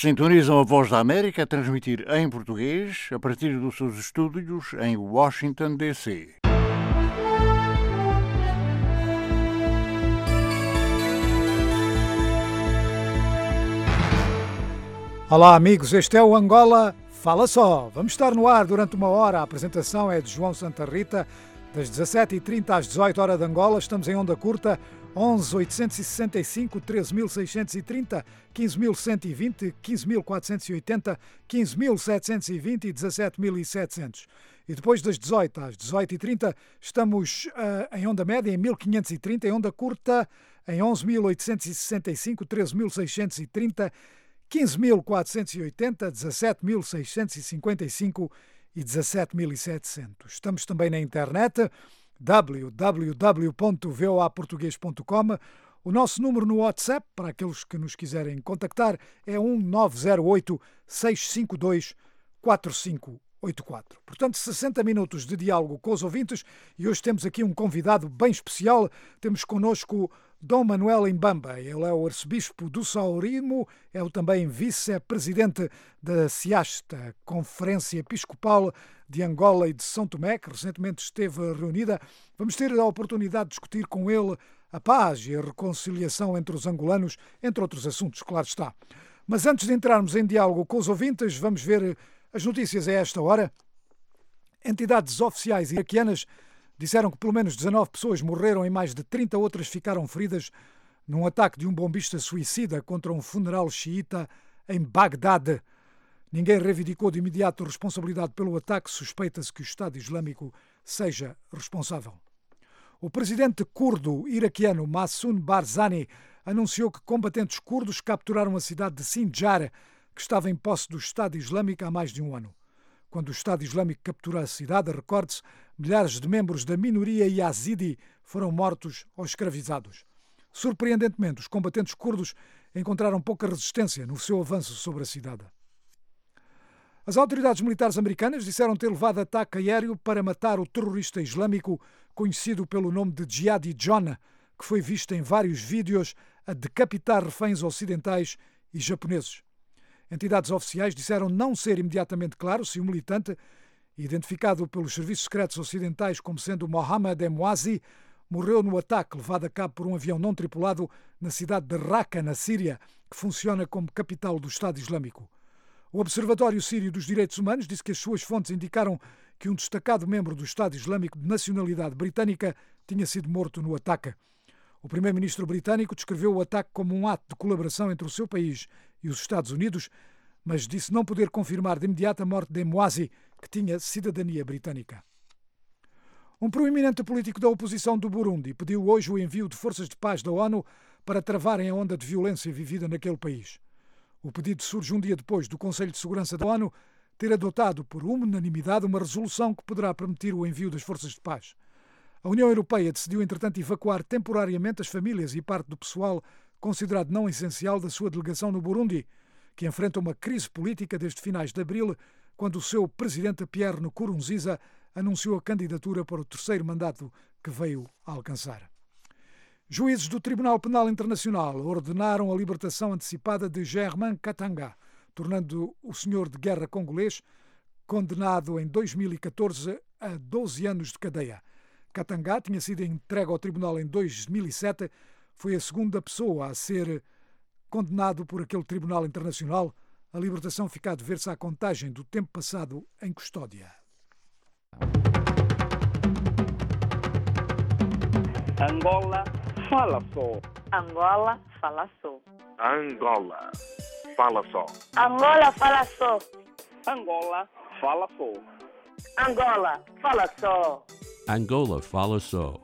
Sintonizam a Voz da América a transmitir em português a partir dos seus estúdios em Washington, D.C. Olá amigos, este é o Angola Fala Só. Vamos estar no ar durante uma hora. A apresentação é de João Santa Rita, das 17h30 às 18 horas de Angola. Estamos em onda curta, 11 865 13.630, 15.120, 15.480, 15.720 e 17.700. E depois das 18 às 18h30 estamos em onda média em 1530, em onda curta em 11.865, 13.630, 15.480, 17.655 e 17.700. Estamos também na internet, www.voaportugues.com. O nosso número no WhatsApp, para aqueles que nos quiserem contactar, é 1908-652-4584. Portanto, 60 minutos de diálogo com os ouvintes e hoje temos aqui um convidado bem especial. Temos connosco Dom Manuel Mbamba. Ele é o arcebispo do Saurimo, é o também vice-presidente da CIASTA, Conferência Episcopal de Angola e de São Tomé, que recentemente esteve reunida. Vamos ter a oportunidade de discutir com ele a paz e a reconciliação entre os angolanos, entre outros assuntos, claro está. Mas antes de entrarmos em diálogo com os ouvintes, vamos ver as notícias a esta hora. Entidades oficiais iraquianas disseram que pelo menos 19 pessoas morreram e mais de 30 outras ficaram feridas num ataque de um bombista suicida contra um funeral xiita em Bagdade. Ninguém reivindicou de imediato responsabilidade pelo ataque. Suspeita-se que o Estado Islâmico seja responsável. O presidente curdo iraquiano Massoud Barzani anunciou que combatentes curdos capturaram a cidade de Sinjar, que estava em posse do Estado Islâmico há mais de um ano. Quando o Estado Islâmico capturou a cidade, recorde-se, milhares de membros da minoria yazidi foram mortos ou escravizados. Surpreendentemente, os combatentes curdos encontraram pouca resistência no seu avanço sobre a cidade. As autoridades militares americanas disseram ter levado ataque aéreo para matar o terrorista islâmico conhecido pelo nome de Jihadi John, que foi visto em vários vídeos a decapitar reféns ocidentais e japoneses. Entidades oficiais disseram não ser imediatamente claro se o militante, identificado pelos serviços secretos ocidentais como sendo Mohamed Emwazi, morreu no ataque levado a cabo por um avião não tripulado na cidade de Raqqa, na Síria, que funciona como capital do Estado Islâmico. O Observatório Sírio dos Direitos Humanos disse que as suas fontes indicaram que um destacado membro do Estado Islâmico de nacionalidade britânica tinha sido morto no ataque. O primeiro-ministro britânico descreveu o ataque como um ato de colaboração entre o seu país e os Estados Unidos, mas disse não poder confirmar de imediato a morte de Emwazi, que tinha cidadania britânica. Um proeminente político da oposição do Burundi pediu hoje o envio de forças de paz da ONU para travarem a onda de violência vivida naquele país. O pedido surge um dia depois do Conselho de Segurança da ONU ter adotado por unanimidade uma resolução que poderá permitir o envio das forças de paz. A União Europeia decidiu, entretanto, evacuar temporariamente as famílias e parte do pessoal considerado não essencial da sua delegação no Burundi, que enfrenta uma crise política desde finais de abril, quando o seu presidente Pierre Nkurunziza anunciou a candidatura para o terceiro mandato que veio a alcançar. Juízes do Tribunal Penal Internacional ordenaram a libertação antecipada de Germain Katanga, tornando o senhor de guerra congolês condenado em 2014 a 12 anos de cadeia. Katanga tinha sido entregue ao tribunal em 2007, foi a segunda pessoa a ser condenado por aquele tribunal internacional. A libertação fica a dever-se à contagem do tempo passado em custódia. Angola Fala Só. Angola Fala Só. Angola Fala Só. Angola Fala Só. Angola Fala Só. Angola Fala Só. Angola Fala Só.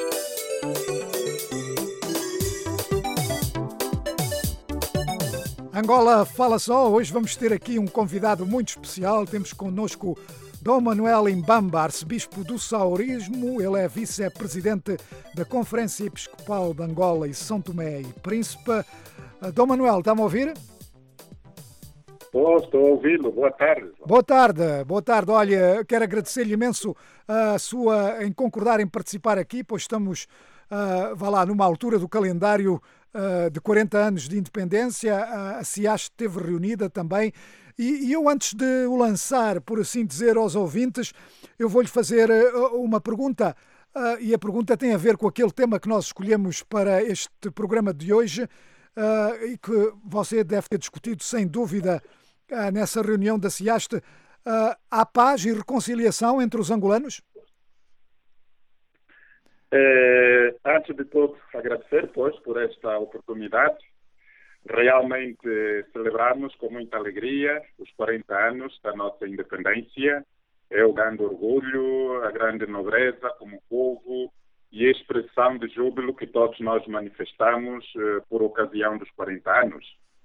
Angola Fala Só. Hoje vamos ter aqui um convidado muito especial. Temos connosco Dom Manuel Mbamba, arcebispo do Saurimo. Ele é vice-presidente da Conferência Episcopal de Angola e São Tomé e Príncipe. Dom Manuel, está-me a ouvir? Estou a ouvi-lo. Boa tarde. Boa tarde. Olha, quero agradecer-lhe imenso em concordar em participar aqui, pois estamos, numa altura do calendário de 40 anos de independência. A SIAST esteve reunida também. E eu, antes de o lançar, por assim dizer, aos ouvintes, eu vou-lhe fazer uma pergunta. E a pergunta tem a ver com aquele tema que nós escolhemos para este programa de hoje e que você deve ter discutido, sem dúvida, nessa reunião da SIAST. Há paz e reconciliação entre os angolanos? Antes de tudo, agradecer, por esta oportunidade. Realmente celebramos com muita alegria os 40 anos da nossa independência. É o grande orgulho, a grande nobreza como povo e a expressão de júbilo que todos nós manifestamos por ocasião dos 40 anos.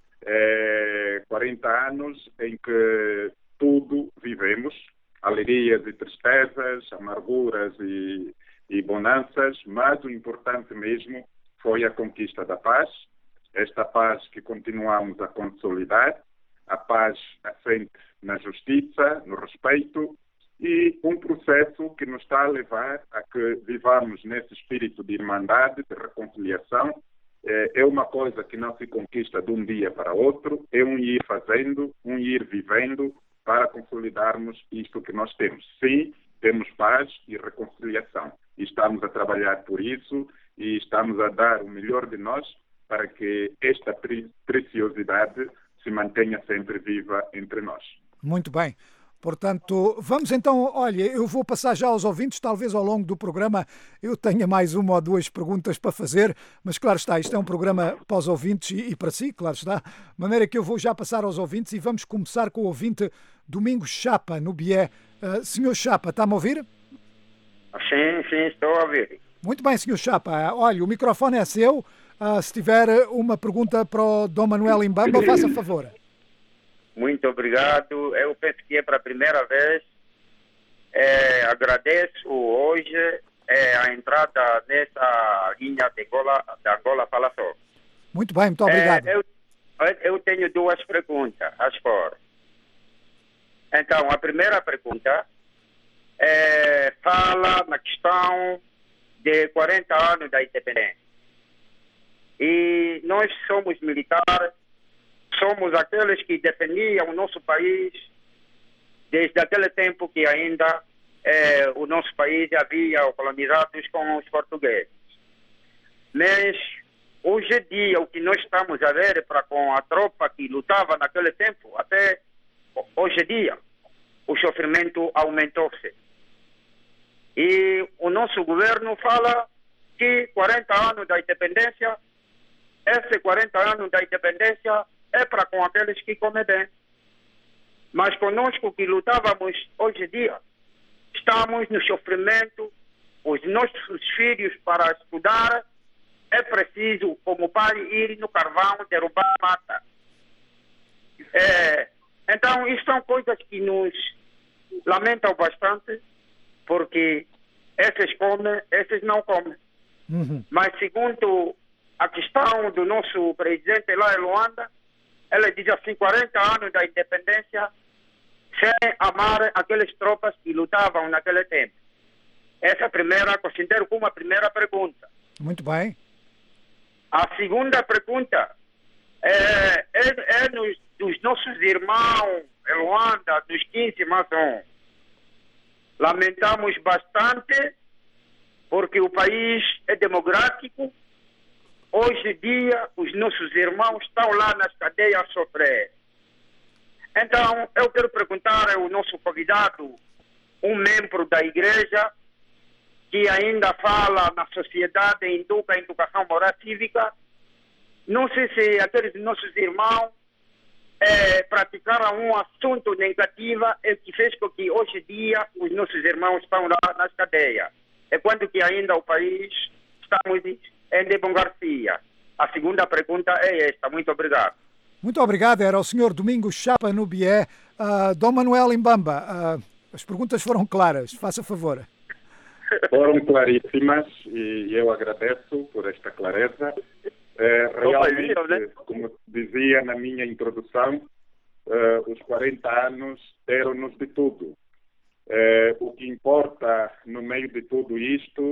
40 anos em que tudo vivemos, alegrias e tristezas, amarguras e bonanças, mas o importante mesmo foi a conquista da paz, esta paz que continuamos a consolidar, a paz assente na justiça, no respeito, e um processo que nos está a levar a que vivamos nesse espírito de irmandade, de reconciliação. É uma coisa que não se conquista de um dia para outro, é um ir fazendo, um ir vivendo para consolidarmos isto que nós temos. Sim, temos paz e reconciliação. E estamos a trabalhar por isso e estamos a dar o melhor de nós para que esta preciosidade se mantenha sempre viva entre nós. Muito bem. Portanto, vamos então, olha, eu vou passar já aos ouvintes, talvez ao longo do programa eu tenha mais uma ou duas perguntas para fazer, mas claro está, isto é um programa para os ouvintes e para si, claro está, de maneira que eu vou já passar aos ouvintes e vamos começar com o ouvinte Domingos Chapa, no Bié. Senhor Chapa, está-me a ouvir? Sim, estou a ouvir. Muito bem, senhor Chapa, olha, o microfone é seu, se tiver uma pergunta para o Dom Manuel Imbamba, faça favor. Muito obrigado. Eu penso que é para a primeira vez. Agradeço hoje a entrada nessa linha da Angola Fala Só. Muito bem, muito obrigado. Eu tenho duas perguntas a expor. Então, a primeira pergunta fala na questão de 40 anos da independência. E nós somos militares, somos aqueles que defendiam o nosso país desde aquele tempo que ainda o nosso país havia colonizados com os portugueses. Mas hoje em dia o que nós estamos a ver com a tropa que lutava naquele tempo, até hoje em dia, o sofrimento aumentou-se. E o nosso governo fala que 40 anos da independência, esses 40 anos da independência é para com aqueles que comem bem. Mas conosco que lutávamos hoje em dia, estamos no sofrimento, os nossos filhos para estudar, é preciso, como pai, ir no carvão, derrubar a mata. Então, isso são coisas que nos lamentam bastante, porque esses comem, esses não comem. Mas segundo a questão do nosso presidente lá em Luanda, ele diz assim, 40 anos da independência, sem amar aquelas tropas que lutavam naquele tempo. Essa primeira, considero como a primeira pergunta. Muito bem. A segunda pergunta dos nossos irmãos em Luanda, dos 15 mais um. Lamentamos bastante, porque o país é democrático. Hoje em dia, os nossos irmãos estão lá nas cadeias a sofrer. Então, eu quero perguntar ao nosso convidado, um membro da igreja, que ainda fala na sociedade, educa, educação moral cívica. Não sei se aqueles nossos irmãos praticaram um assunto negativo que fez com que hoje em dia os nossos irmãos estão lá nas cadeias. É quando que ainda o país estamos em democracia. A segunda pergunta é esta. Muito obrigado. Muito obrigado. Era o senhor Domingos Chapa no Bié. Dom Manuel Imbamba, as perguntas foram claras. Faça favor. Foram claríssimas e eu agradeço por esta clareza. Realmente, como dizia na minha introdução, os 40 anos deram-nos de tudo. O que importa no meio de tudo isto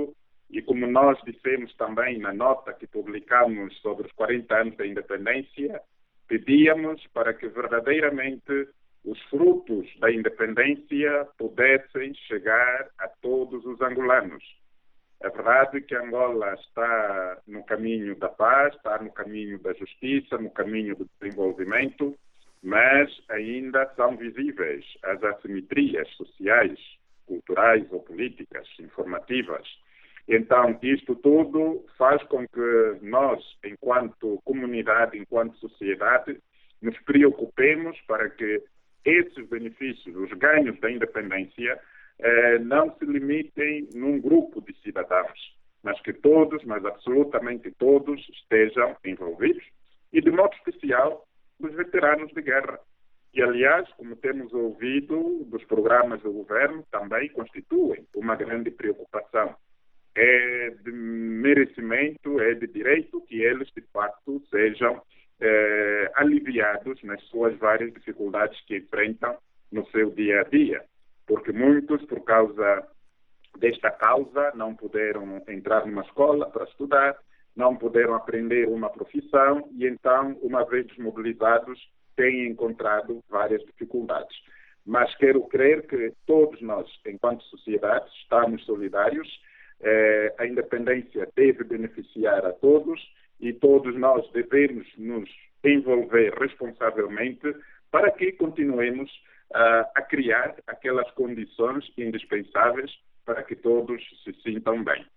E como nós dissemos também na nota que publicamos sobre os 40 anos da independência, pedíamos para que verdadeiramente os frutos da independência pudessem chegar a todos os angolanos. É verdade que Angola está no caminho da paz, está no caminho da justiça, no caminho do desenvolvimento, mas ainda são visíveis as assimetrias sociais, culturais ou políticas, informativas. Então, isto tudo faz com que nós, enquanto comunidade, enquanto sociedade, nos preocupemos para que esses benefícios, os ganhos da independência, não se limitem num grupo de cidadãos, mas que todos, mas absolutamente todos, estejam envolvidos, e de modo especial os veteranos de guerra, que, aliás, como temos ouvido dos programas do governo, também constituem uma grande preocupação. É de merecimento, é de direito que eles, de facto, sejam aliviados nas suas várias dificuldades que enfrentam no seu dia a dia. Porque muitos, por causa desta causa, não puderam entrar numa escola para estudar, não puderam aprender uma profissão e então, uma vez desmobilizados, têm encontrado várias dificuldades. Mas quero crer que todos nós, enquanto sociedade, estamos solidários. A independência deve beneficiar a todos e todos nós devemos nos envolver responsavelmente para que continuemos a criar aquelas condições indispensáveis para que todos se sintam bem.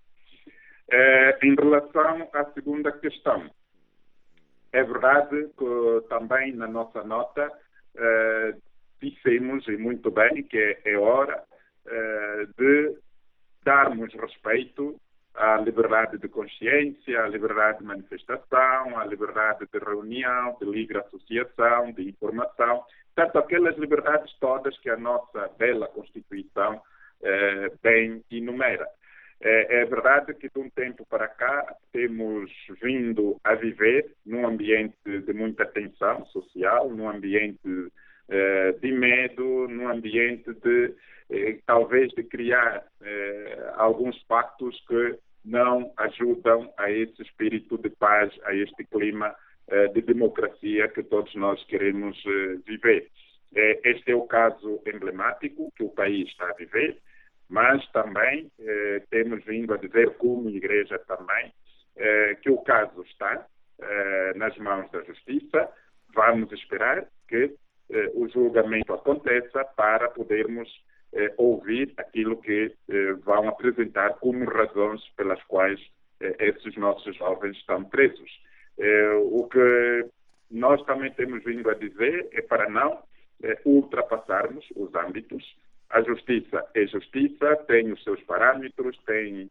Em relação à segunda questão, é verdade que também na nossa nota dissemos, e muito bem, que é hora de darmos respeito à liberdade de consciência, à liberdade de manifestação, à liberdade de reunião, de livre associação, de informação, tanto aquelas liberdades todas que a nossa bela Constituição bem enumera. É verdade que de um tempo para cá temos vindo a viver num ambiente de muita tensão social, num ambiente de medo, num ambiente de talvez de criar alguns pactos que não ajudam a esse espírito de paz, a este clima de democracia que todos nós queremos viver. Este é o caso emblemático que o país está a viver, mas também temos vindo a dizer, como igreja também, que o caso está nas mãos da justiça. Vamos esperar que o julgamento aconteça para podermos ouvir aquilo que vão apresentar como razões pelas quais esses nossos jovens estão presos. O que nós também temos vindo a dizer é para não ultrapassarmos os âmbitos. A justiça é justiça, tem os seus parâmetros, tem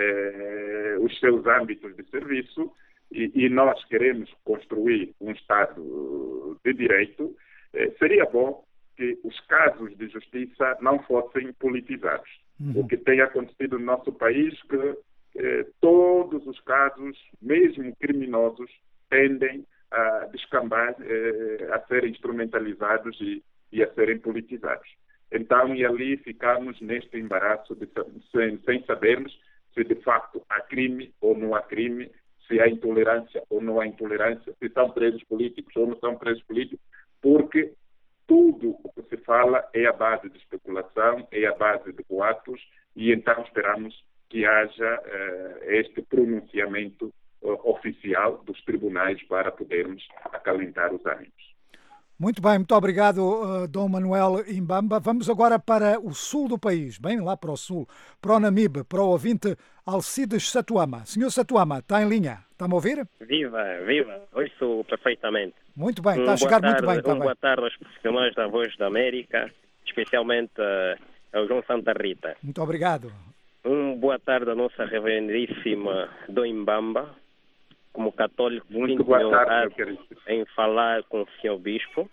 os seus âmbitos de serviço e nós queremos construir um Estado de direito. Seria bom que os casos de justiça não fossem politizados. O que tem acontecido no nosso país que todos os casos, mesmo criminosos, tendem a descambar, a serem instrumentalizados e a serem politizados. Então, e ali ficamos neste embaraço sem sabermos se de facto há crime ou não há crime, se há intolerância ou não há intolerância, se são presos políticos ou não são presos políticos, porque tudo o que se fala é a base de especulação, é a base de boatos, e então esperamos que haja este pronunciamento oficial dos tribunais para podermos acalentar os ânimos. Muito bem, muito obrigado, Dom Manuel Imbamba. Vamos agora para o sul do país, bem lá para o sul, para o Namibe, para o ouvinte Alcides Satuama. Senhor Satuama, está em linha? Está-me a ouvir? Viva, viva, ouço perfeitamente. Muito bem, está a chegar muito bem também. Boa tarde aos profissionais da Voz da América, especialmente ao João Santa Rita. Muito obrigado. Boa tarde à nossa reverendíssima Dom Imbamba, como católico, muito boa tarde, em falar com o senhor Bispo.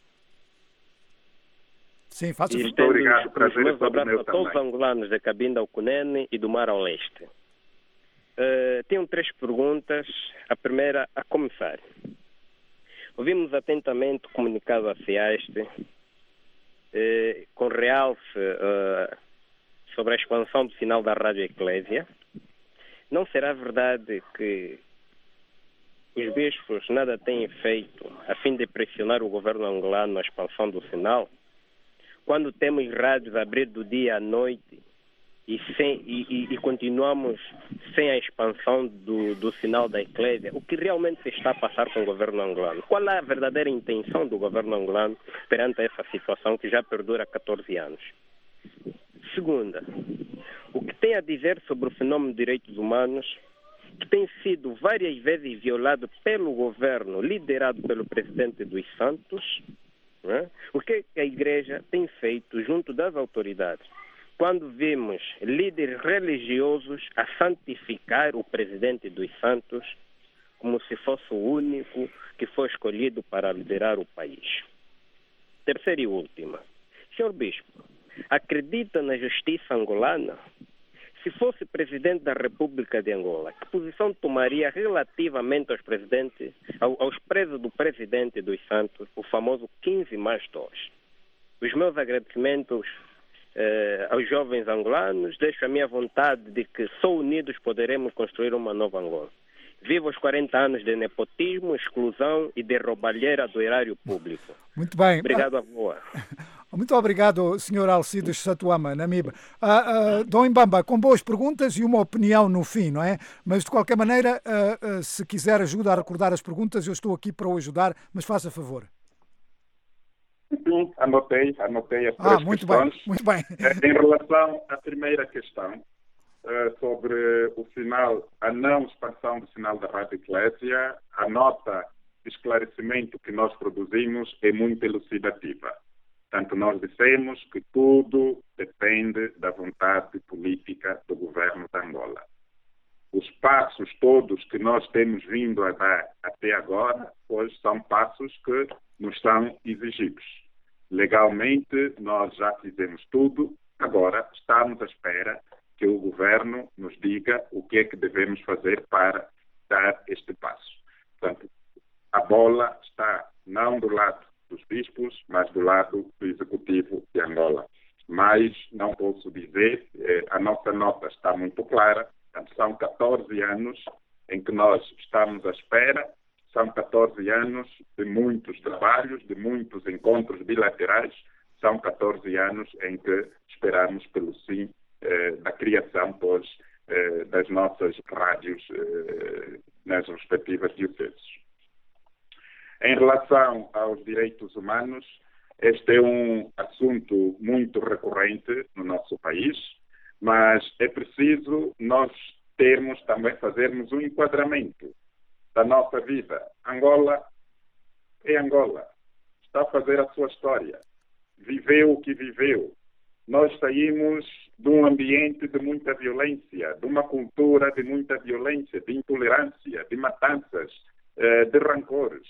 Sim, faça muito obrigado. Prazer meus abraços a todos também. os angolanos da Cabinda ao Cunene e do Mar ao Leste. Tenho 3 perguntas. A primeira, a começar. Ouvimos atentamente o comunicado a CIASTE com realce sobre a expansão do sinal da Rádio Eclésia. não será verdade que os bispos nada têm feito a fim de pressionar o governo angolano na expansão do sinal? Quando temos rádios a abrir do dia à noite e continuamos sem a expansão do sinal da Eclésia, o que realmente se está a passar com o governo angolano? Qual é a verdadeira intenção do governo angolano perante essa situação que já perdura há 14 anos? Segunda, o que tem a dizer sobre o fenômeno de direitos humanos que tem sido várias vezes violado pelo governo liderado pelo presidente dos Santos? Né? O que a Igreja tem feito junto das autoridades quando vimos líderes religiosos a santificar o presidente dos Santos como se fosse o único que foi escolhido para liderar o país? Terceira e última. Senhor Bispo, acredita na justiça angolana? Se fosse presidente da República de Angola, que posição tomaria relativamente aos presos do presidente dos Santos, o famoso 15+2? Os meus agradecimentos aos jovens angolanos, deixo a minha vontade de que só unidos poderemos construir uma nova Angola. Viva os 40 anos de nepotismo, exclusão e de roubalheira do erário público. Muito bem. Obrigado, avó. Muito obrigado, Sr. Alcides Satuama, Namiba. Dom Mbamba, com boas perguntas e uma opinião no fim, não é? Mas, de qualquer maneira, se quiser ajuda a recordar as perguntas, eu estou aqui para o ajudar, mas faça favor. Sim, anotei as três muito questões. Bem, muito bem. Em relação à primeira questão, sobre o sinal, a não expansão do sinal da Rádio Eclésia, a nota de esclarecimento que nós produzimos é muito elucidativa. Portanto, nós dissemos que tudo depende da vontade política do governo de Angola. Os passos todos que nós temos vindo a dar até agora, pois são passos que nos são exigidos. Legalmente, nós já fizemos tudo, agora estamos à espera que o governo nos diga o que é que devemos fazer para dar este passo. Portanto, a bola está não do lado dos bispos, mas do lado do Executivo de Angola. Mas não posso dizer, a nossa nota está muito clara, portanto, são 14 anos em que nós estamos à espera, são 14 anos de muitos trabalhos, de muitos encontros bilaterais, são 14 anos em que esperamos pelo sim da criação das nossas rádios nas respectivas dioceses. Em relação aos direitos humanos, este é um assunto muito recorrente no nosso país, mas é preciso nós fazermos um enquadramento da nossa vida. Angola é Angola, está a fazer a sua história, viveu o que viveu. Nós saímos de um ambiente de muita violência, de uma cultura de muita violência, de intolerância, de matanças, de rancores.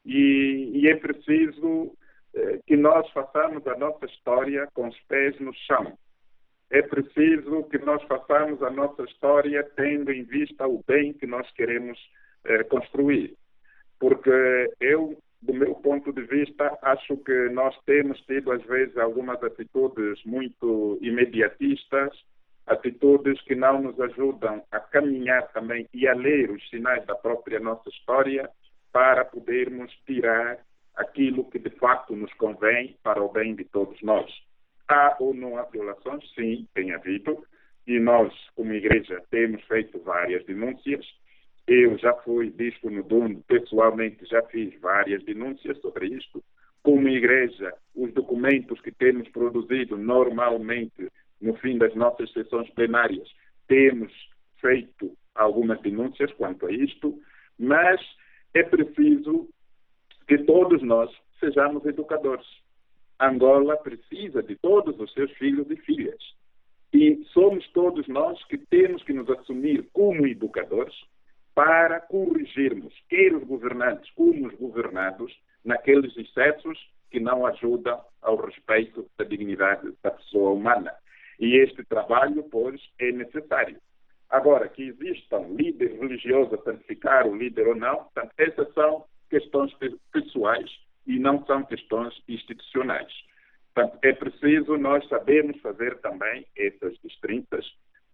E é preciso que nós façamos a nossa história com os pés no chão. É preciso que nós façamos a nossa história tendo em vista o bem que nós queremos construir. Porque eu, do meu ponto de vista, acho que nós temos tido, às vezes, algumas atitudes muito imediatistas, atitudes que não nos ajudam a caminhar também e a ler os sinais da própria nossa história para podermos tirar aquilo que de facto nos convém para o bem de todos nós. Há ou não há violações? Sim, tem havido. E nós, como igreja, temos feito várias denúncias. Eu já fui bispo no Dundo, pessoalmente já fiz várias denúncias sobre isto. Como igreja, os documentos que temos produzido normalmente no fim das nossas sessões plenárias, temos feito algumas denúncias quanto a isto, mas é preciso que todos nós sejamos educadores. Angola precisa de todos os seus filhos e filhas. E somos todos nós que temos que nos assumir como educadores para corrigirmos, quer os governantes como os governados, naqueles excessos que não ajudam ao respeito da dignidade da pessoa humana. E este trabalho, pois, é necessário. Agora, que existam líderes religiosos a santificar o líder ou não, portanto, essas são questões pessoais e não são questões institucionais. Portanto, é preciso nós sabermos fazer também essas distintas,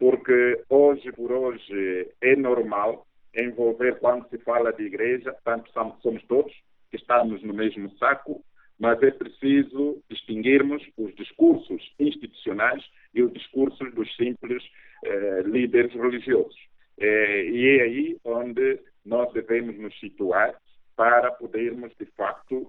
porque hoje por hoje é normal envolver, quando se fala de igreja, tanto somos todos que estamos no mesmo saco, mas é preciso distinguirmos os discursos institucionais e os discursos dos simples líderes religiosos. E é aí onde nós devemos nos situar para podermos, de facto,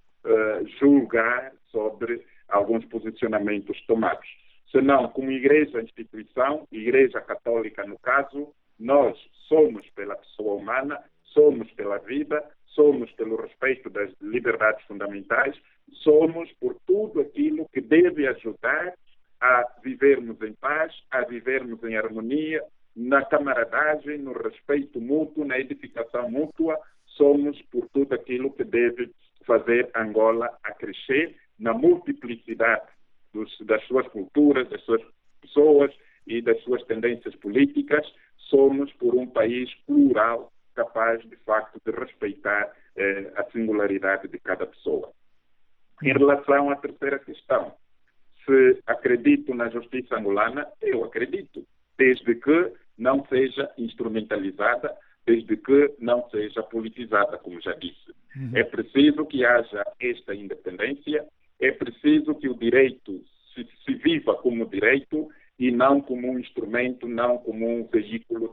julgar sobre alguns posicionamentos tomados. Senão, como igreja, instituição, igreja católica no caso, nós somos pela pessoa humana, somos pela vida, somos pelo respeito das liberdades fundamentais, somos por tudo aquilo que deve ajudar a vivermos em paz, a vivermos em harmonia, na camaradagem, no respeito mútuo, na edificação mútua, somos por tudo aquilo que deve fazer Angola a crescer na multiplicidade das suas culturas, das suas pessoas e das suas tendências políticas. Somos por um país plural, capaz, de facto, de respeitar a singularidade de cada pessoa. Em relação à terceira questão, se acredito na justiça angolana, eu acredito, desde que não seja instrumentalizada, desde que não seja politizada, como já disse. É preciso que haja esta independência, é preciso que o direito se viva como direito e não como um instrumento, não como um veículo,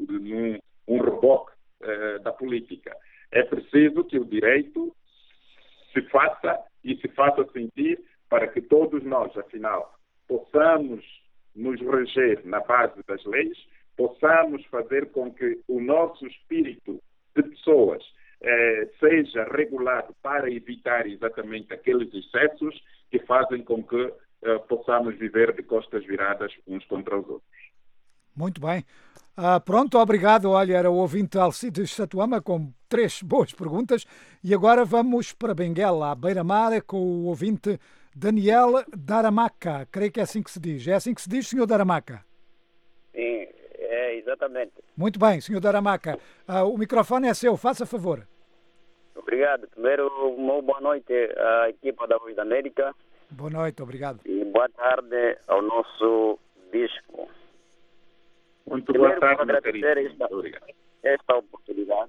um reboque da política. É preciso que o direito se faça e se faça sentir para que todos nós, afinal, possamos nos reger na base das leis, possamos fazer com que o nosso espírito de pessoas seja regulado para evitar exatamente aqueles excessos que fazem com que possamos viver de costas viradas uns contra os outros. Muito bem. Pronto, obrigado. Olha, era o ouvinte Alcides Satuama com 3 boas perguntas. E agora vamos para Benguela, à beira-mar, com o ouvinte Daniel Daramaca. Creio que é assim que se diz. É assim que se diz, Sr. Daramaca? Sim, exatamente. Muito bem, Sr. Daramaca. O microfone é seu, faça favor. Obrigado. Primeiro, uma boa noite à equipa da Voz da América. Boa noite, obrigado. E boa tarde ao nosso bispo. Muito boa tarde, agradecer esta oportunidade.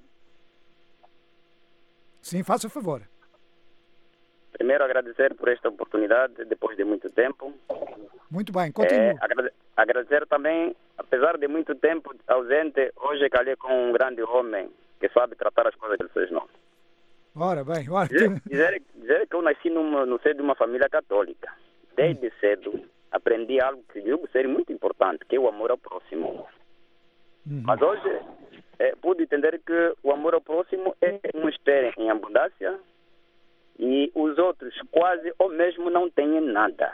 Sim, faça favor. Primeiro, agradecer por esta oportunidade, depois de muito tempo. Muito bem, continue. Agradecer também, apesar de muito tempo ausente, hoje calhei com um grande homem que sabe tratar as coisas pelos seus nomes. Ora bem, ora... Dizer que eu nasci no seio de uma família católica. Desde cedo aprendi algo que julgo ser muito importante, que é o amor ao próximo. Mas hoje pude entender que o amor ao próximo é uns terem em abundância e os outros quase ou mesmo não têm nada.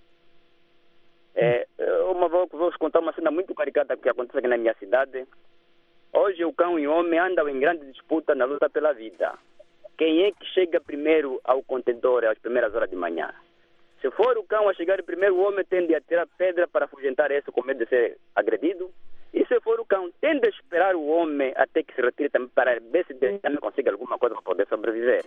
Vou contar uma cena muito caricata que acontece aqui na minha cidade. Hoje o cão e o homem andam em grande disputa na luta pela vida. Quem é que chega primeiro ao contentor às primeiras horas de manhã? Se for o cão a chegar primeiro, o homem tende a tirar pedra para afugentar esse com medo de ser agredido. E se for o cão, tende a esperar o homem até que se retire também para ver se também consegue alguma coisa para poder sobreviver.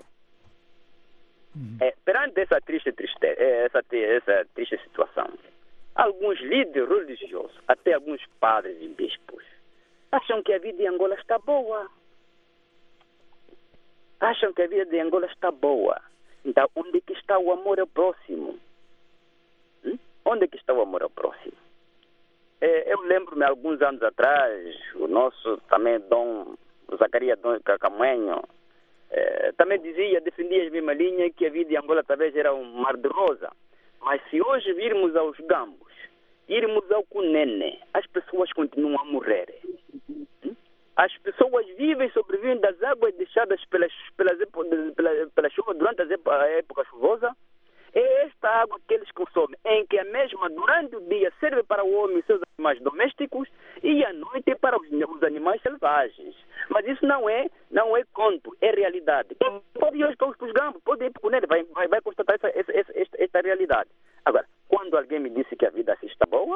Perante essa triste situação, alguns líderes religiosos, até alguns padres e bispos, acham que a vida em Angola está boa. Acham que a vida de Angola está boa. Então, onde que está o amor ao próximo? Onde que está o amor ao próximo? Eu lembro-me, alguns anos atrás, o nosso também Dom Zacarias Cacamuenho também defendia a mesma linha, que a vida em Angola talvez era um mar de rosa. Mas se hoje virmos aos Gambos, irmos ao Cunene, as pessoas continuam a morrer. As pessoas vivem, sobrevivem das águas deixadas pela chuva durante a época chuvosa. É esta água que eles consomem, em que a mesma durante o dia serve para o homem e seus animais domésticos e à noite para os animais selvagens. Mas isso não é conto, é realidade. Pode ir hoje para os Gambos, pode ir para o Cunene, vai constatar esta realidade. Agora, quando alguém me disse que a vida assim está boa,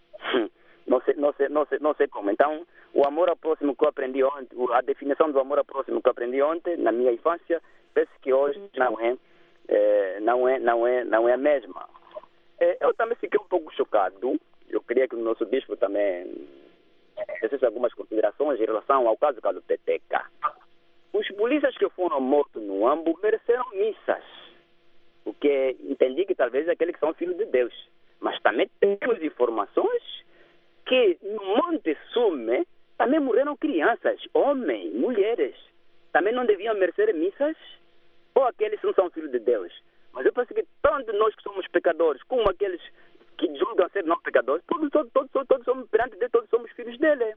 não sei como. Então, o amor ao próximo que eu aprendi ontem, a definição do amor ao próximo que eu aprendi ontem, na minha infância, penso que hoje não é a mesma. Eu também fiquei um pouco chocado eu queria que o nosso bispo também fizesse algumas considerações em relação ao caso Calupeteca. Os polícias que foram mortos no Ambo mereceram missas, porque entendi que talvez aqueles que são filhos de Deus. Mas também temos informações que no Monte Sume também morreram crianças, homens, mulheres. Também não deviam merecer missas? Ou aqueles que não são filhos de Deus? Mas eu penso que tanto nós que somos pecadores, como aqueles que julgam ser não pecadores, todos somos perante Deus, todos somos filhos dele.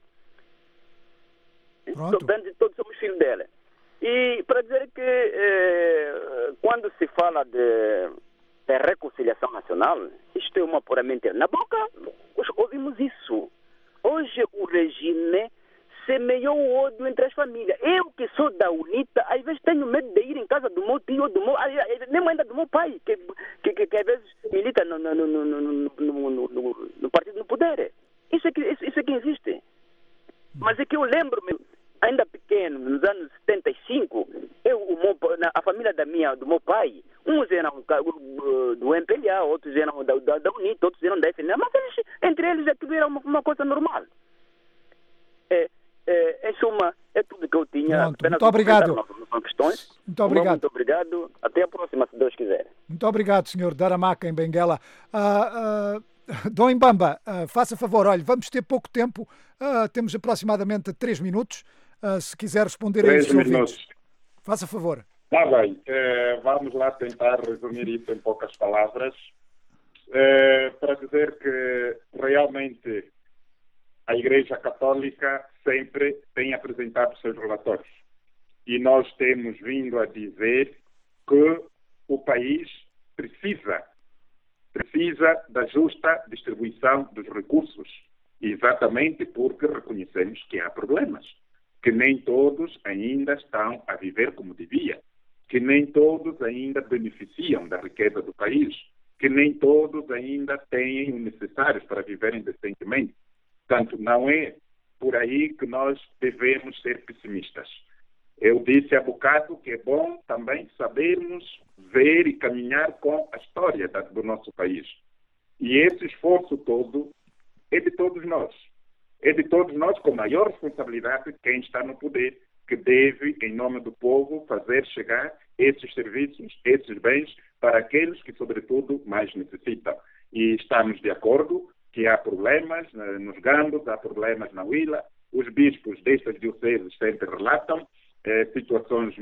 Todos somos filhos dele. E para dizer que quando se fala de reconciliação nacional, isto é uma puramente na boca, ouvimos isso. Hoje o regime semeou o ódio entre as famílias. Eu que sou da UNITA, às vezes tenho medo de ir em casa do meu tio, nem ainda do meu pai, que às vezes milita no partido no poder. Isso é que existe. Mas é que eu lembro-me, ainda pequeno, nos anos 75, a família do meu pai, uns eram do MPLA, outros eram da UNITA, outros eram da FNL, mas entre eles aquilo era uma coisa normal. Em suma, é tudo que eu tinha. Muito obrigado. Muito obrigado. Muito obrigado. Até a próxima, se Deus quiser. Muito obrigado, Sr. Daramaka, em Benguela. Dom Mbamba, faça favor, olha, vamos ter pouco tempo, temos aproximadamente 3 minutos, se quiser responder a esses ouvintes. Faça favor. Está bem, vamos lá tentar resumir isso em poucas palavras, para dizer que realmente a Igreja Católica sempre tem apresentado seus relatórios e nós temos vindo a dizer que o país precisa da justa distribuição dos recursos, exatamente porque reconhecemos que há problemas, que nem todos ainda estão a viver como devia, que nem todos ainda beneficiam da riqueza do país, que nem todos ainda têm o necessário para viverem decentemente. Portanto, não é por aí que nós devemos ser pessimistas. Eu disse há bocado que é bom também sabermos ver e caminhar com a história do nosso país. E esse esforço todo é de todos nós. É de todos nós, com maior responsabilidade, quem está no poder, que deve, em nome do povo, fazer chegar esses serviços, esses bens, para aqueles que, sobretudo, mais necessitam. E estamos de acordo que há problemas nos Gambos, há problemas na Huila. Os bispos destas dioceses sempre relatam situações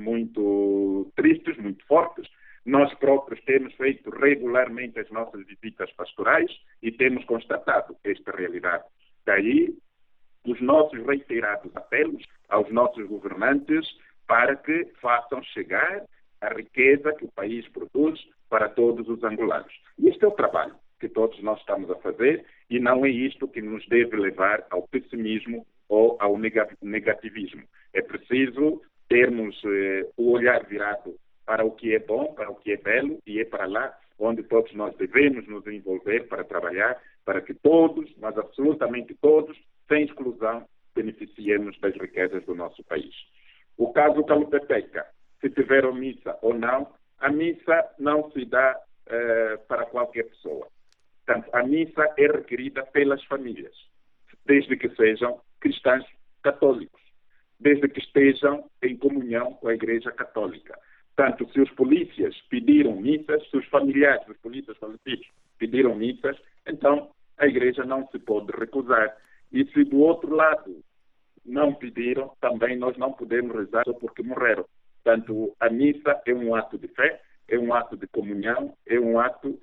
muito tristes, muito fortes. Nós próprios temos feito regularmente as nossas visitas pastorais e temos constatado esta realidade. Daí, os nossos reiterados apelos aos nossos governantes para que façam chegar a riqueza que o país produz para todos os angolanos. E este é o trabalho que todos nós estamos a fazer e não é isto que nos deve levar ao pessimismo ou ao negativismo. É preciso termos o olhar virado para o que é bom, para o que é belo, e é para lá onde todos nós devemos nos envolver para trabalhar, para que todos, mas absolutamente todos, sem exclusão, beneficiemos das riquezas do nosso país. O caso Calupeteca, se tiveram missa ou não, a missa não se dá para qualquer pessoa. Portanto, a missa é requerida pelas famílias, desde que sejam cristãos católicos, desde que estejam em comunhão com a Igreja Católica. Portanto, se os polícias pediram missas, se os familiares dos polícias falecidos pediram missas, então a Igreja não se pode recusar. E se do outro lado não pediram, também nós não podemos rezar só porque morreram. Portanto, a missa é um ato de fé, é um ato de comunhão, é um ato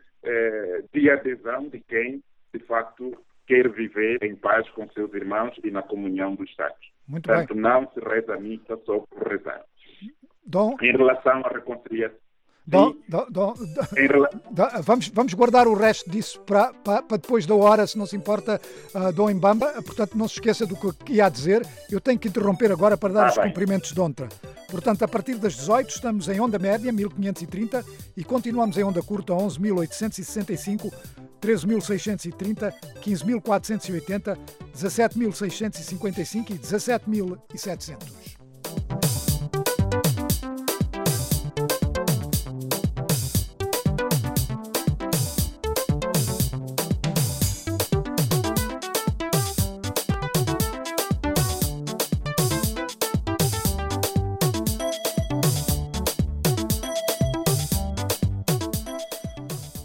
de adesão de quem, de facto, quer viver em paz com seus irmãos e na comunhão dos santos. Muito Portanto, bem. não se reza a missa só por rezar. Dom, Em relação à reconciliação, vamos guardar o resto disso para depois da hora, se não se importa, Dom Mbamba. Portanto, não se esqueça do que ia dizer. Eu tenho que interromper agora para dar os cumprimentos de ontem. Portanto, a partir das 18 estamos em onda média, 1530, e continuamos em onda curta, 11.865, 13.630, 15.480, 17.655 e 17.700.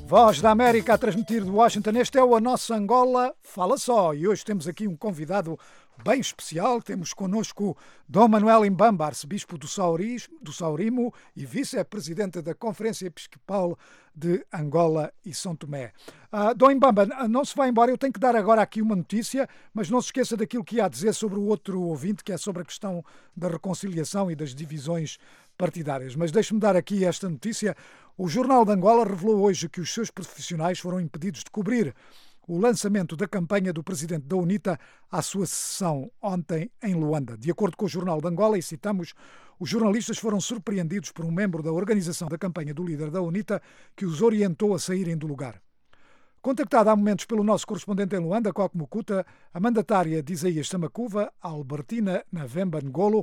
Voz da América a transmitir de Washington. Este é o A Nossa Angola Fala Só. E hoje temos aqui um convidado bem especial. Temos connosco Dom Manuel Imbamba, arcebispo do Saurimo e vice-presidente da Conferência Episcopal de Angola e São Tomé. Dom Imbamba, não se vai embora. Eu tenho que dar agora aqui uma notícia, mas não se esqueça daquilo que ia dizer sobre o outro ouvinte, que é sobre a questão da reconciliação e das divisões partidárias. Mas deixe-me dar aqui esta notícia. O Jornal de Angola revelou hoje que os seus profissionais foram impedidos de cobrir o lançamento da campanha do presidente da UNITA à sua sessão ontem em Luanda. De acordo com o Jornal de Angola, e citamos, os jornalistas foram surpreendidos por um membro da organização da campanha do líder da UNITA que os orientou a saírem do lugar. Contactada há momentos pelo nosso correspondente em Luanda, Coco Mukuta, a mandatária de Isaías Samakuva, Albertina Navemba Ngolo,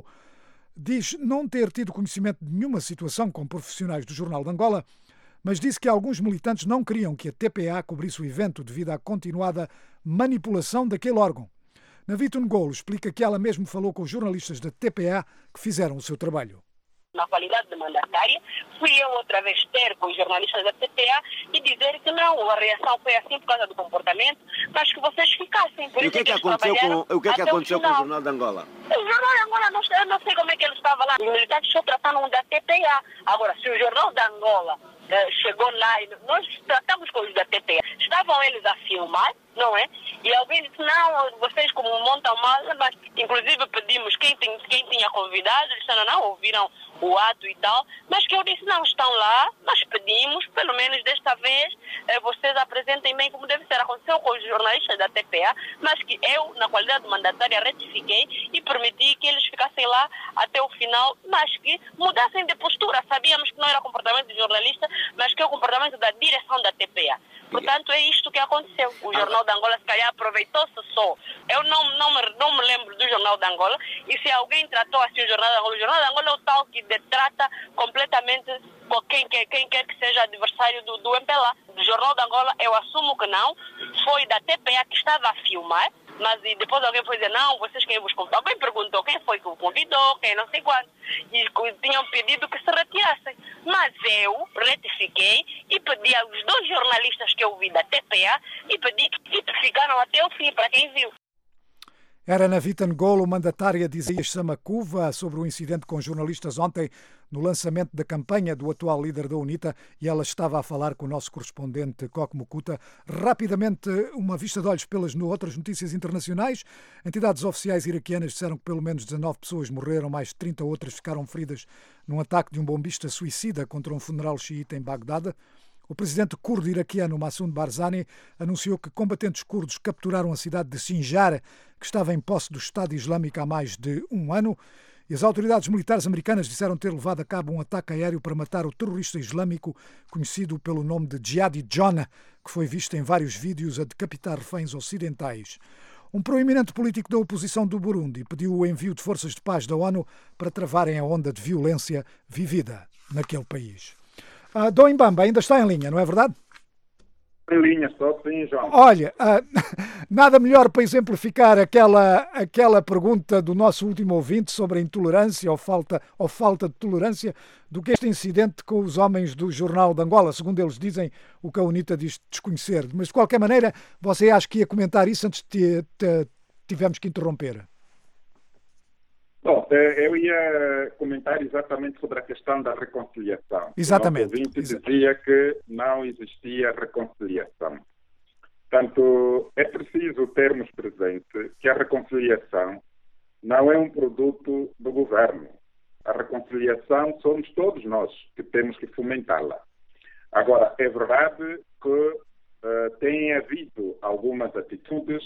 diz não ter tido conhecimento de nenhuma situação com profissionais do Jornal de Angola, mas disse que alguns militantes não queriam que a TPA cobrisse o evento devido à continuada manipulação daquele órgão. Navito Ngolo explica que ela mesmo falou com os jornalistas da TPA que fizeram o seu trabalho. Na qualidade de mandatária, fui eu outra vez ter com os jornalistas da TPA e dizer que não, a reação foi assim por causa do comportamento, mas que vocês ficassem. Por e o que é que aconteceu com o Jornal de Angola? O Jornal de Angola, eu não sei como é que ele estava lá. Os militares só trataram da TPA. Agora, se o Jornal de Angola chegou lá e nós tratamos com os da TPA, estavam eles a filmar, não é? E alguém disse, não, vocês como montam mal, mas inclusive pedimos quem tinha convidado, eles disseram, não, ouviram o ato e tal, mas que eu disse, não, estão lá, nós pedimos, pelo menos desta vez, vocês apresentem bem como deve ser. Aconteceu com os jornalistas da TPA, mas que eu, na qualidade de mandatária, retifiquei e permiti que eles ficassem lá até o final, mas que mudassem de postura. Sabíamos que não era comportamento do jornalista, mas que é o comportamento da direção da TPA. Portanto, é isto que aconteceu. O Jornal de Angola, se calhar, aproveitou-se só. Eu não me lembro do Jornal de Angola, e se alguém tratou assim o Jornal de Angola é o tal que trata completamente quem quer que seja adversário do MPLA. Do Jornal de Angola, eu assumo que não. Foi da TPA que estava a filmar, mas e depois alguém foi dizer, não, vocês quem vos convidou? Alguém perguntou quem foi que o convidou, quem não sei quando. E tinham pedido que se retirassem. Mas eu retifiquei e pedi aos 2 jornalistas que eu vi da TPA e pedi que ficaram até o fim, para quem viu. Era Navita Ngolo, mandatária de Isaías Samakuva, sobre o incidente com jornalistas ontem no lançamento da campanha do atual líder da UNITA, e ela estava a falar com o nosso correspondente Coco Mukuta. Rapidamente, uma vista de olhos pelas outras notícias internacionais. Entidades oficiais iraquianas disseram que pelo menos 19 pessoas morreram, mais de 30 outras ficaram feridas num ataque de um bombista suicida contra um funeral xiita em Bagdade. O presidente curdo iraquiano Massoud Barzani anunciou que combatentes curdos capturaram a cidade de Sinjar, que estava em posse do Estado Islâmico há mais de um ano. E as autoridades militares americanas disseram ter levado a cabo um ataque aéreo para matar o terrorista islâmico conhecido pelo nome de Jihadi John, que foi visto em vários vídeos a decapitar reféns ocidentais. Um proeminente político da oposição do Burundi pediu o envio de forças de paz da ONU para travarem a onda de violência vivida naquele país. Dom Imbamba ainda está em linha, não é verdade? Em linha, só sim, João. Olha, nada melhor para exemplificar aquela pergunta do nosso último ouvinte sobre a intolerância ou falta de tolerância do que este incidente com os homens do Jornal de Angola, segundo eles dizem, o que a UNITA diz desconhecer. Mas, de qualquer maneira, você acha que ia comentar isso antes de tivemos que interromper? Bom, eu ia comentar exatamente sobre a questão da reconciliação. Exatamente. O ouvinte dizia que não existia reconciliação. Portanto, é preciso termos presente que a reconciliação não é um produto do governo. A reconciliação somos todos nós que temos que fomentá-la. Agora, é verdade que tem havido algumas atitudes,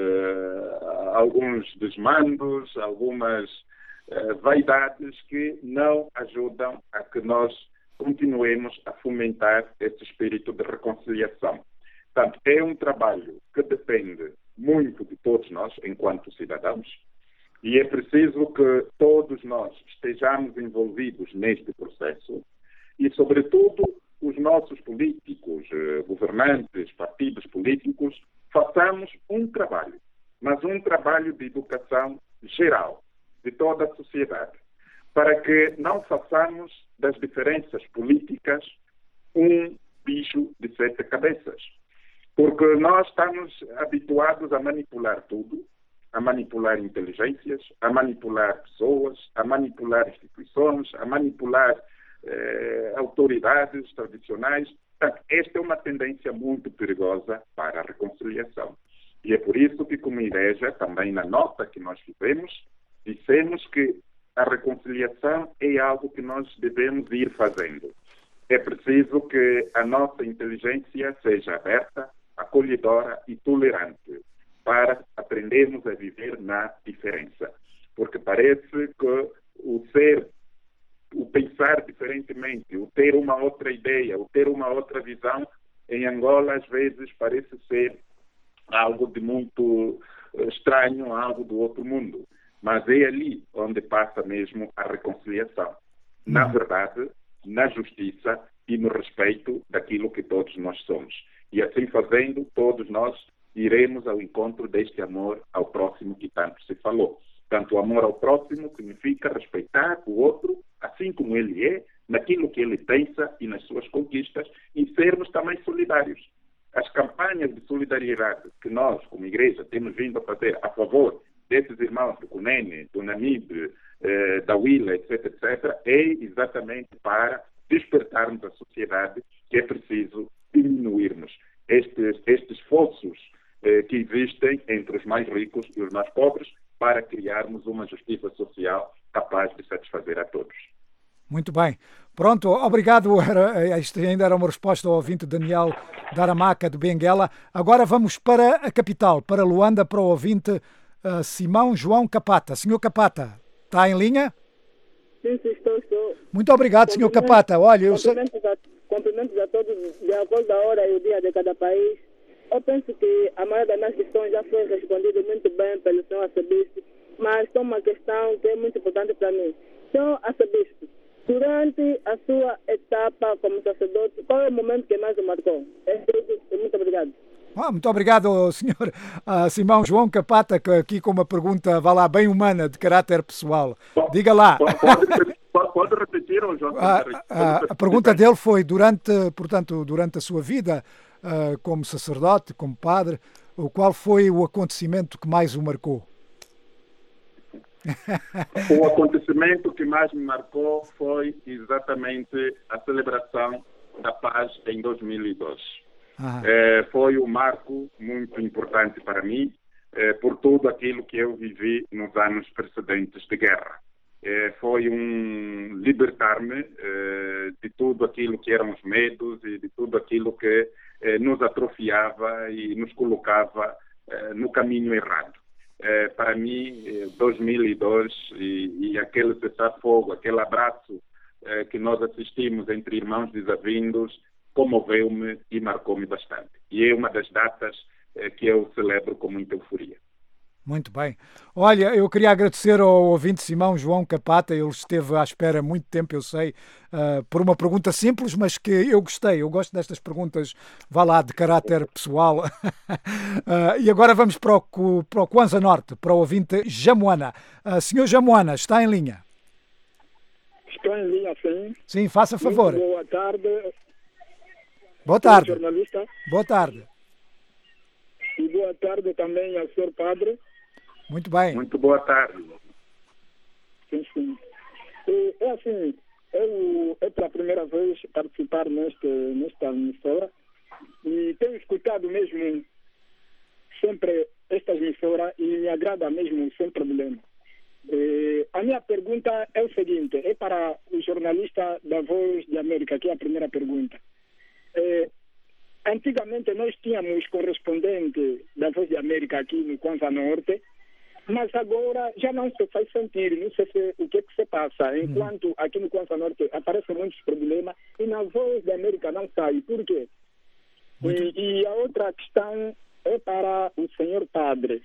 alguns desmandos, algumas vaidades que não ajudam a que nós continuemos a fomentar esse espírito de reconciliação. Portanto, é um trabalho que depende muito de todos nós, enquanto cidadãos, e é preciso que todos nós estejamos envolvidos neste processo e, sobretudo, os nossos políticos, governantes, partidos políticos, façamos um trabalho, mas um trabalho de educação geral, de toda a sociedade, para que não façamos das diferenças políticas um bicho de 7 cabeças. Porque nós estamos habituados a manipular tudo, a manipular inteligências, a manipular pessoas, a manipular instituições, a manipular autoridades tradicionais. Portanto, esta é uma tendência muito perigosa para a reconciliação. E é por isso que, como igreja, também na nota que nós fizemos, dissemos que a reconciliação é algo que nós devemos ir fazendo. É preciso que a nossa inteligência seja aberta, acolhedora e tolerante, para aprendermos a viver na diferença. Porque parece que o pensar diferentemente, o ter uma outra ideia, o ter uma outra visão, em Angola às vezes parece ser algo de muito estranho, algo do outro mundo. Mas é ali onde passa mesmo a reconciliação. Na verdade, na justiça e no respeito daquilo que todos nós somos. E assim fazendo, todos nós iremos ao encontro deste amor ao próximo que tanto se falou. Tanto o amor ao próximo significa respeitar o outro, assim como ele é, naquilo que ele pensa e nas suas conquistas, e sermos também solidários. As campanhas de solidariedade que nós, como igreja, temos vindo a fazer a favor desses irmãos do Cunene, do Namibe, da Willa, etc., é exatamente para despertarmos a sociedade que é preciso diminuirmos estes fossos que existem entre os mais ricos e os mais pobres, para criarmos uma justiça social capaz de satisfazer a todos. Muito bem. Pronto, obrigado. Isto ainda era uma resposta ao ouvinte Daniel Daramaca, de Benguela. Agora vamos para a capital, para Luanda, para o ouvinte Simão João Capata. Senhor Capata, está em linha? Sim, estou. Muito obrigado, senhor Capata. Olha, Cumprimentos a todos, de acordo à hora e o dia de cada país. Eu penso que a maioria das minhas questões já foi respondida muito bem pelo senhor arcebispo, mas tem uma questão que é muito importante para mim. Senhor arcebispo, durante a sua etapa como sacerdote, qual é o momento que mais o marcou? Muito obrigado. Muito obrigado, senhor Simão João Capata, que aqui com uma pergunta, vá lá, bem humana, de caráter pessoal. Diga lá. Pode repetir, João? A pergunta dele foi, durante a sua vida como sacerdote, como padre, qual foi o acontecimento que mais o marcou? O acontecimento que mais me marcou foi exatamente a celebração da paz em 2002. Foi um marco muito importante para mim, por tudo aquilo que eu vivi nos anos precedentes de guerra. Foi um libertar-me de tudo aquilo que eram os medos e de tudo aquilo que nos atrofiava e nos colocava no caminho errado. Para mim, 2002 e aquele cessar-fogo, aquele abraço que nós assistimos entre irmãos desavindos, comoveu-me e marcou-me bastante. E é uma das datas que eu celebro com muita euforia. Muito bem. Olha, eu queria agradecer ao ouvinte Simão João Capata, ele esteve à espera muito tempo, eu sei, por uma pergunta simples, mas que eu gostei. Eu gosto destas perguntas, vá lá, de caráter pessoal. E agora vamos para o Kwanza Norte, para o ouvinte Jamuana. Senhor Jamuana, está em linha? Estou em linha, sim. Sim, faça favor. Muito boa tarde. Boa tarde. Jornalista. Boa tarde. E boa tarde também ao senhor padre. Muito bem. Muito boa tarde. Sim. É assim, eu pela primeira vez participar nesta emissora e tenho escutado mesmo sempre esta emissora e me agrada mesmo sem problema. A minha pergunta é o seguinte, é para o jornalista da Voz de América, que é a primeira pergunta. Antigamente nós tínhamos correspondente da Voz de América aqui no Kwanza Norte, mas agora já não se faz sentir, não sei o que se passa. Enquanto aqui no Kwanza Norte aparecem muitos problemas e na Voz de América não sai. Por quê? E a outra questão é para o senhor padre.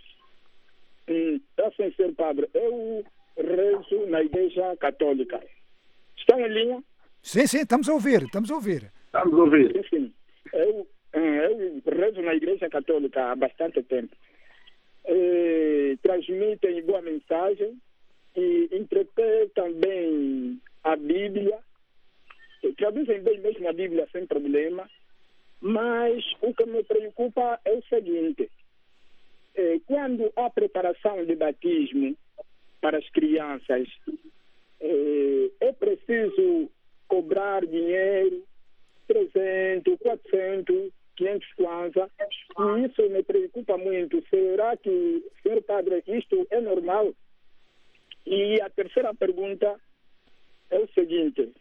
Senhor padre, eu rezo na Igreja Católica. Estão em linha? Sim, estamos a ouvir. Estamos a ouvir. Sim. Eu rezo na Igreja Católica há bastante tempo. Transmitem boa mensagem e interpretam bem a Bíblia, traduzem bem mesmo a Bíblia sem problema, Mas o que me preocupa é o seguinte: quando há preparação de batismo para as crianças, é preciso cobrar dinheiro, 300, 400, 500 kwanza, e isso me preocupa muito. Será que, senhor padre, isto é normal? E a terceira pergunta é o seguinte: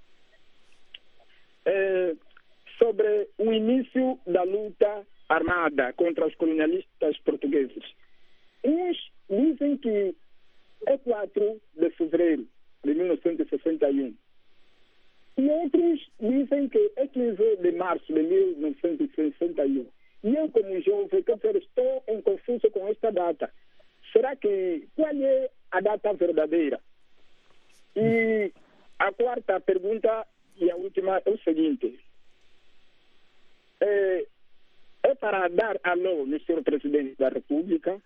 sobre o início da luta armada contra os colonialistas portugueses. Uns dizem que é 4 de fevereiro de 1961. E outros dizem que é 15 de março de 1961. E eu, como jovem, estou em confuso com esta data. Será que qual é a data verdadeira? E a quarta pergunta e a última é o seguinte: é para dar alô no senhor presidente da República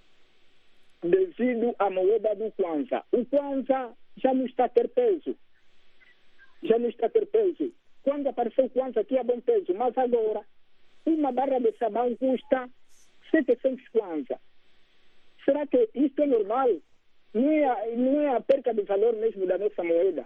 devido à moeda do Kwanza. O Kwanza já não está a ter peso. Já não está a ter peso. Quando apareceu o Kwanza tinha bom peso, mas agora uma barra de sabão custa 700 Kwanza. Será que isto é normal? Não é a perca de valor mesmo da nossa moeda?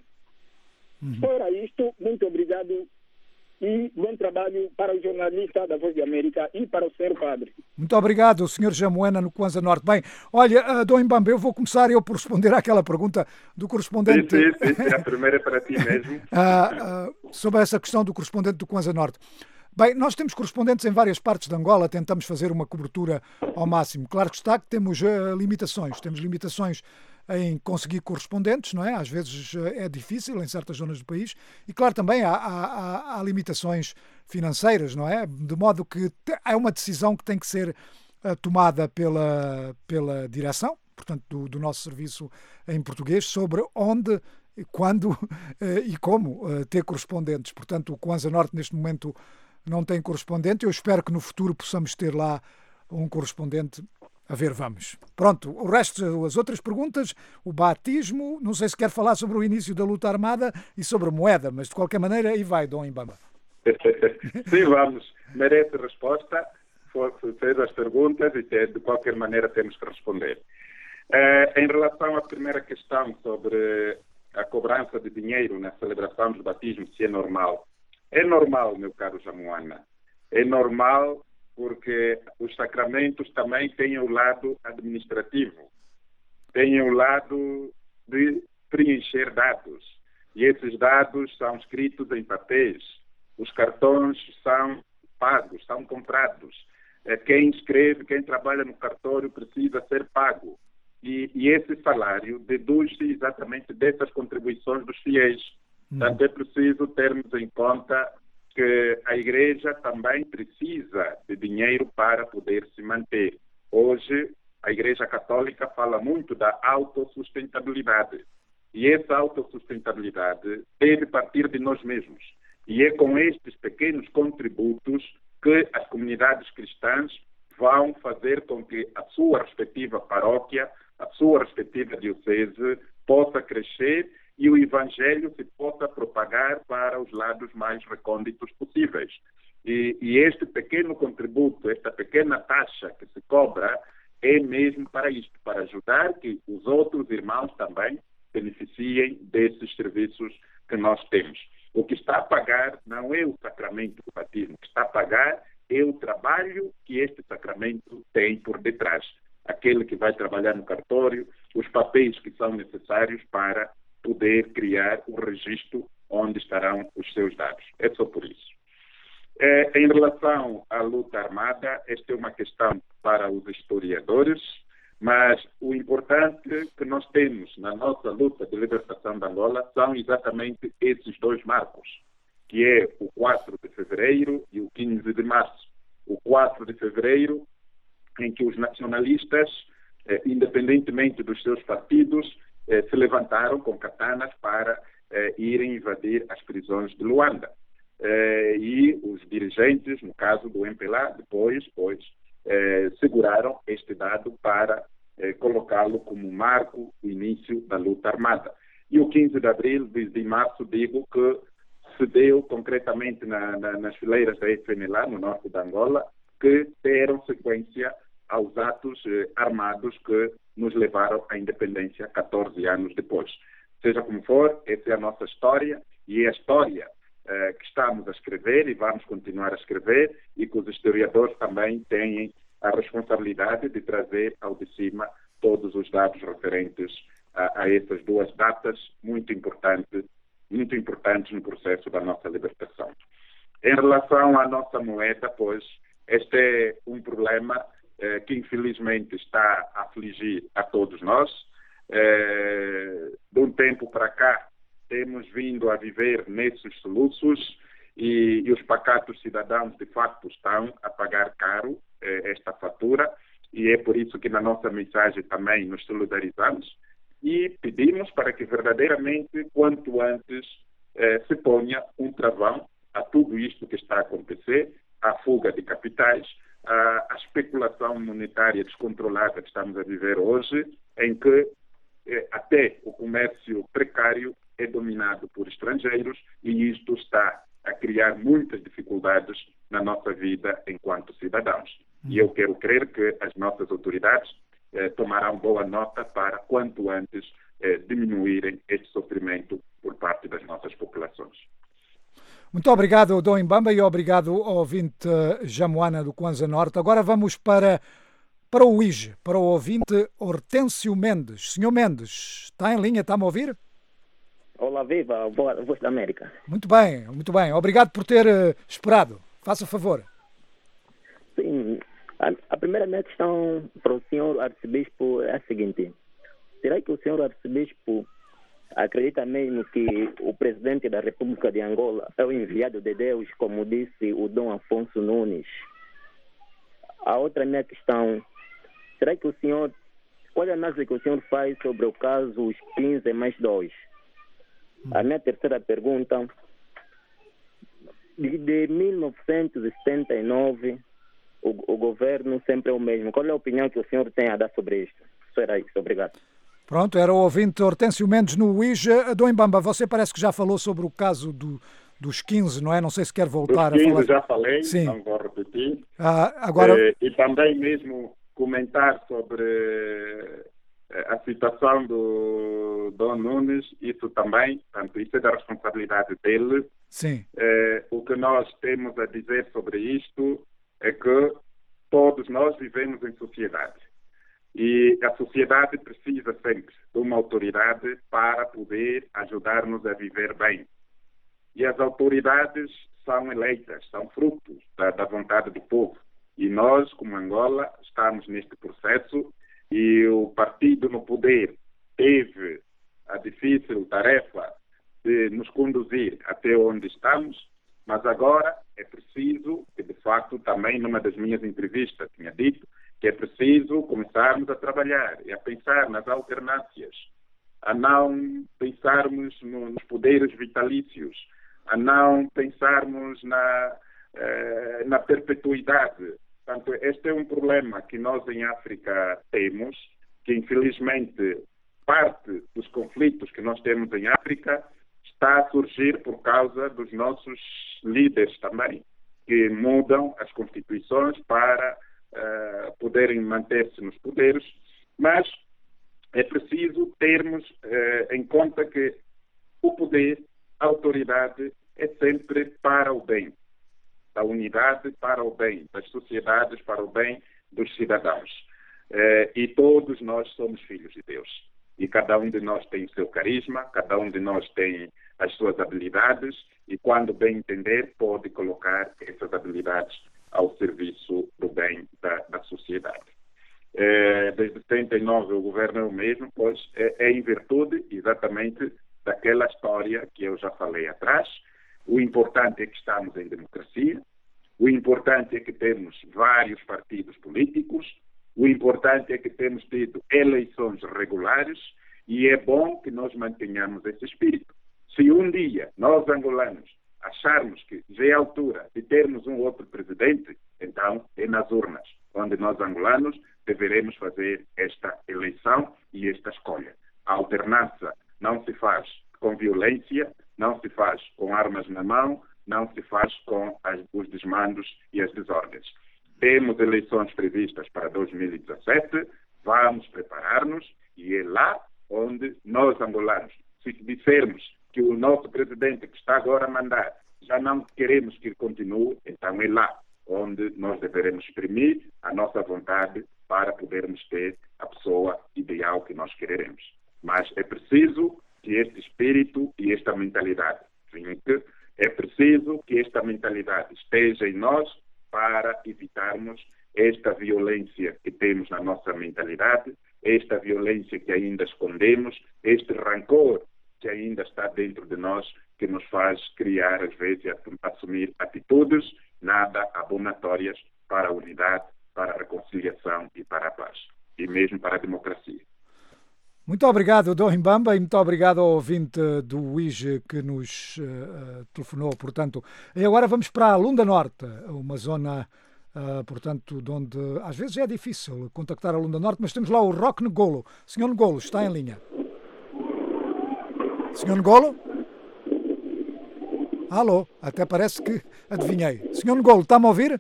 Fora isto, muito obrigado e bom trabalho para o jornalista da Voz de América e para o senhor padre. Muito obrigado, Sr. Jamoena, no Kwanza Norte. Bem, olha, Dom Mbambe, eu vou começar por responder àquela pergunta do correspondente... Sim, a primeira é para ti mesmo. Sobre essa questão do correspondente do Kwanza Norte. Bem, nós temos correspondentes em várias partes de Angola, tentamos fazer uma cobertura ao máximo. Claro que está que temos limitações. Temos limitações em conseguir correspondentes, não é? Às vezes é difícil em certas zonas do país. E, claro, também há limitações financeiras, não é? De modo que é uma decisão que tem que ser tomada pela direção, portanto, do nosso serviço em português, sobre onde, quando e como ter correspondentes. Portanto, o Kwanza Norte, neste momento, não tem correspondente. Eu espero que no futuro possamos ter lá um correspondente. A ver, vamos. Pronto, o resto, as outras perguntas, o batismo, não sei se quer falar sobre o início da luta armada e sobre a moeda, mas de qualquer maneira, aí vai, Dom Mbamba. Sim, vamos. Merece resposta. Fez as perguntas e de qualquer maneira temos que responder. Em relação à primeira questão sobre a cobrança de dinheiro na celebração dos batismos, se é normal. É normal, meu caro Jamoana. É normal porque os sacramentos também têm o lado administrativo, têm o lado de preencher dados. E esses dados são escritos em papéis. Os cartões são pagos, são comprados. Quem escreve, quem trabalha no cartório precisa ser pago. E esse salário deduz-se exatamente dessas contribuições dos fiéis. Portanto, é preciso termos em conta que a Igreja também precisa de dinheiro para poder se manter. Hoje, a Igreja Católica fala muito da autossustentabilidade. E essa autossustentabilidade deve partir de nós mesmos. E é com estes pequenos contributos que as comunidades cristãs vão fazer com que a sua respectiva paróquia, a sua respectiva diocese possa crescer e o Evangelho se possa propagar para os lados mais recônditos possíveis. E este pequeno contributo, esta pequena taxa que se cobra, é mesmo para isto, para ajudar que os outros irmãos também beneficiem desses serviços que nós temos. O que está a pagar não é o sacramento do batismo, o que está a pagar é o trabalho que este sacramento tem por detrás. Aquele que vai trabalhar no cartório, os papéis que são necessários para poder criar o registro onde estarão os seus dados. É só por isso. Em relação à luta armada, esta é uma questão para os historiadores, mas o importante que nós temos na nossa luta de libertação de Angola são exatamente esses dois marcos, que é o 4 de fevereiro e o 15 de março. O 4 de fevereiro, em que os nacionalistas, independentemente dos seus partidos, se levantaram com katanas para irem invadir as prisões de Luanda. E os dirigentes, no caso do MPLA, depois seguraram este dado para colocá-lo como marco do início da luta armada. E o 15 de abril de março, digo que se deu concretamente nas fileiras da FNLA, no norte de Angola, que deram sequência aos atos armados que nos levaram à independência 14 anos depois. Seja como for, essa é a nossa história e é a história que estamos a escrever e vamos continuar a escrever, e que os historiadores também têm a responsabilidade de trazer ao de cima todos os dados referentes a essas duas datas muito importantes no processo da nossa libertação. Em relação à nossa moeda, pois, este é um problema que infelizmente está a afligir a todos nós. De um tempo para cá, temos vindo a viver nesses soluços e os pacatos cidadãos, de facto, estão a pagar caro esta fatura, e é por isso que na nossa mensagem também nos solidarizamos e pedimos para que verdadeiramente, quanto antes, se ponha um travão a tudo isto que está a acontecer, à fuga de capitais, à especulação monetária descontrolada que estamos a viver hoje, em que até o comércio precário é dominado por estrangeiros, e isto está a criar muitas dificuldades na nossa vida enquanto cidadãos. E eu quero crer que as nossas autoridades tomarão boa nota para, quanto antes, diminuírem este sofrimento por parte das nossas populações. Muito obrigado, Dom Imbamba, e obrigado ao ouvinte Jamoana do Kwanza Norte. Agora vamos para o IGE, para o ouvinte Hortêncio Mendes. Senhor Mendes, está em linha, está-me a ouvir? Olá, viva, Voz da América. Muito bem, muito bem. Obrigado por ter esperado. Faça favor. Sim, a primeira minha questão para o senhor arcebispo é a seguinte: será que o senhor arcebispo acredita mesmo que o presidente da República de Angola é o enviado de Deus, como disse o Dom Afonso Nunes? A outra minha questão: será que o senhor, qual é a análise que o senhor faz sobre o caso Os 15 mais 2? A minha terceira pergunta: de 1979, o governo sempre é o mesmo. Qual é a opinião que o senhor tem a dar sobre isto? Só era isso, obrigado. Pronto, era o ouvinte Hortêncio Mendes no IGE. Dom Imbamba, você parece que já falou sobre o caso dos 15, não é? Não sei se quer voltar a falar. Já falei, sim. Não vou repetir. Agora... E também mesmo comentar sobre a citação do Dom Nunes, isso também, portanto, isso é da responsabilidade dele. Sim. O que nós temos a dizer sobre isto é que todos nós vivemos em sociedade. E a sociedade precisa sempre de uma autoridade para poder ajudar-nos a viver bem. E as autoridades são eleitas, são frutos da vontade do povo. E nós, como Angola, estamos neste processo, e o partido no poder teve a difícil tarefa de nos conduzir até onde estamos, mas agora é preciso, que de facto também numa das minhas entrevistas tinha dito, que é preciso começarmos a trabalhar e a pensar nas alternâncias, a não pensarmos nos poderes vitalícios, a não pensarmos na perpetuidade. Portanto, este é um problema que nós em África temos, que infelizmente parte dos conflitos que nós temos em África está a surgir por causa dos nossos líderes também, que mudam as constituições para poderem manter-se nos poderes, mas é preciso termos em conta que o poder, a autoridade, é sempre para o bem da unidade, para o bem das sociedades, para o bem dos cidadãos. E todos nós somos filhos de Deus. E cada um de nós tem o seu carisma, cada um de nós tem as suas habilidades, e quando bem entender, pode colocar essas habilidades ao serviço do bem da sociedade. Desde 79 o governo é o mesmo, pois é em virtude exatamente daquela história que eu já falei atrás. O importante é que estamos em democracia, o importante é que temos vários partidos políticos, o importante é que temos tido eleições regulares, e é bom que nós mantenhamos esse espírito. Se um dia nós angolanos acharmos que já é a altura de termos um outro presidente, então é nas urnas, onde nós angolanos deveremos fazer esta eleição e esta escolha. A alternância não se faz com violência, não se faz com armas armas na mão, não se faz com os desmandos e as desordens. Temos eleições previstas para 2017, vamos preparar-nos e é lá onde nós, angolanos, se dissermos que o nosso presidente que está agora a mandar, já não queremos que ele continue, então é lá onde nós deveremos exprimir a nossa vontade para podermos ter a pessoa ideal que nós queremos. Mas é preciso que este espírito e esta mentalidade vinque, é preciso que esta mentalidade esteja em nós para evitarmos esta violência que temos na nossa mentalidade, esta violência que ainda escondemos, este rancor que ainda está dentro de nós, que nos faz criar, às vezes, assumir atitudes nada abonatórias para a unidade, para a reconciliação e para a paz, e mesmo para a democracia. Muito obrigado, Dom Mbamba, e muito obrigado ao ouvinte do UIJ que nos telefonou, portanto. E agora vamos para a Lunda Norte, uma zona, portanto, de onde às vezes é difícil contactar a Lunda Norte, mas temos lá o Roque Ngolo. Senhor Ngolo, está em linha. Senhor Ngolo? Alô, até parece que adivinhei. Senhor Ngolo, está-me a ouvir?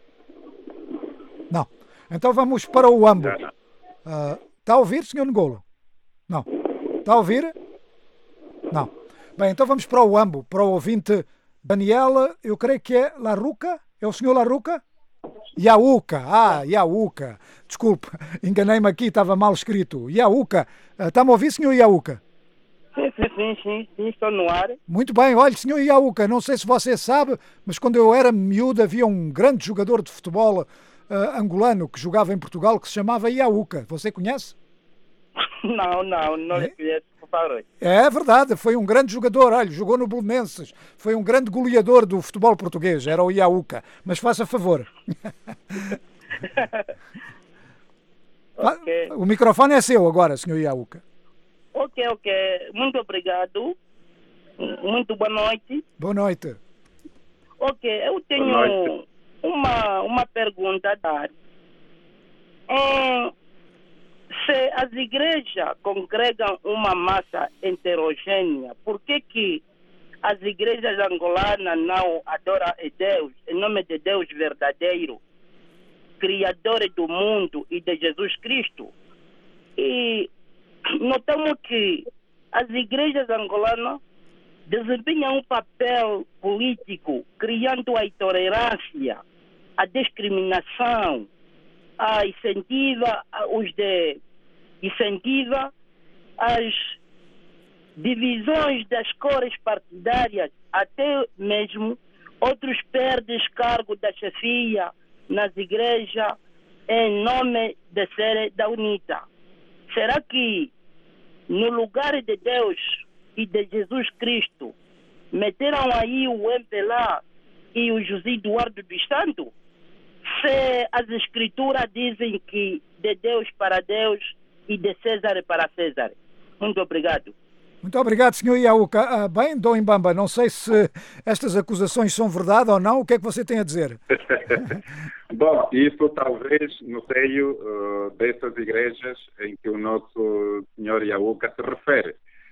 Não. Então vamos para o Ambo. Está a ouvir, Senhor Ngolo? Não. Está a ouvir? Não. Bem, então vamos para o Ambo, para o ouvinte Daniela, eu creio que é Larruca? É o senhor Larruca? Iauca. Iauca. Desculpe, enganei-me aqui, estava mal escrito. Iauca. Está-me a ouvir, senhor Iauca? Sim, estou no ar. Muito bem, olha, senhor Iauca, não sei se você sabe, mas quando eu era miúdo havia um grande jogador de futebol angolano que jogava em Portugal que se chamava Iauca. Você conhece? Não lhe conheço, por favor. É verdade, foi um grande jogador, olha, jogou no Belenenses, foi um grande goleador do futebol português, era o Iauca, mas faça favor. Okay. O microfone é seu agora, senhor Iauca. Ok, muito obrigado, muito boa noite. Boa noite. Ok, eu tenho uma pergunta a dar. Se as igrejas congregam uma massa heterogênea, por que as igrejas angolanas não adoram a Deus, em nome de Deus verdadeiro, Criador do mundo e de Jesus Cristo? E notamos que as igrejas angolanas desempenham um papel político, criando a intolerância, a discriminação, incentiva as divisões das cores partidárias, até mesmo outros perdem cargo da chefia nas igrejas em nome de ser da UNITA. Será que no lugar de Deus e de Jesus Cristo meteram aí o MPLA e o José Eduardo dos Santos? Se as escrituras dizem que de Deus para Deus e de César para César. Muito obrigado. Muito obrigado, senhor Iauca. Bem, Dom Mbamba, não sei se estas acusações são verdade ou não. O que é que você tem a dizer? Bom, isso talvez no seio dessas igrejas em que o nosso senhor Iauca se refere.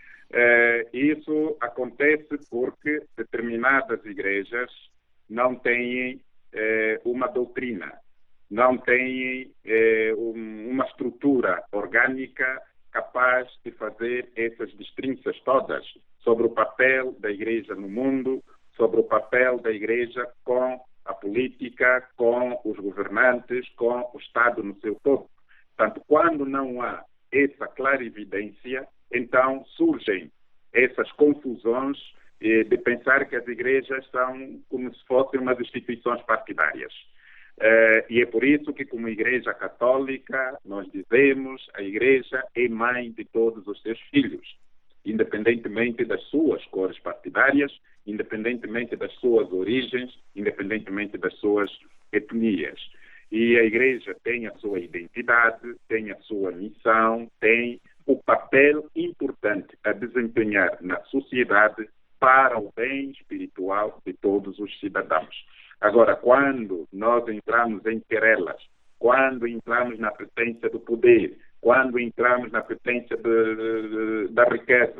Isso acontece porque determinadas igrejas não têm uma doutrina, não têm uma estrutura orgânica capaz de fazer essas distinções todas sobre o papel da igreja no mundo, sobre o papel da igreja com a política, com os governantes, com o Estado no seu todo. Portanto, quando não há essa clarividência, então surgem essas confusões de pensar que as igrejas são como se fossem umas instituições partidárias. E é por isso que, como Igreja Católica, nós dizemos a Igreja é mãe de todos os seus filhos, independentemente das suas cores partidárias, independentemente das suas origens, independentemente das suas etnias. E a Igreja tem a sua identidade, tem a sua missão, tem o papel importante a desempenhar na sociedade para o bem espiritual de todos os cidadãos. Agora, quando nós entramos em querelas, quando entramos na pretensão do poder, quando entramos na pretensão da riqueza,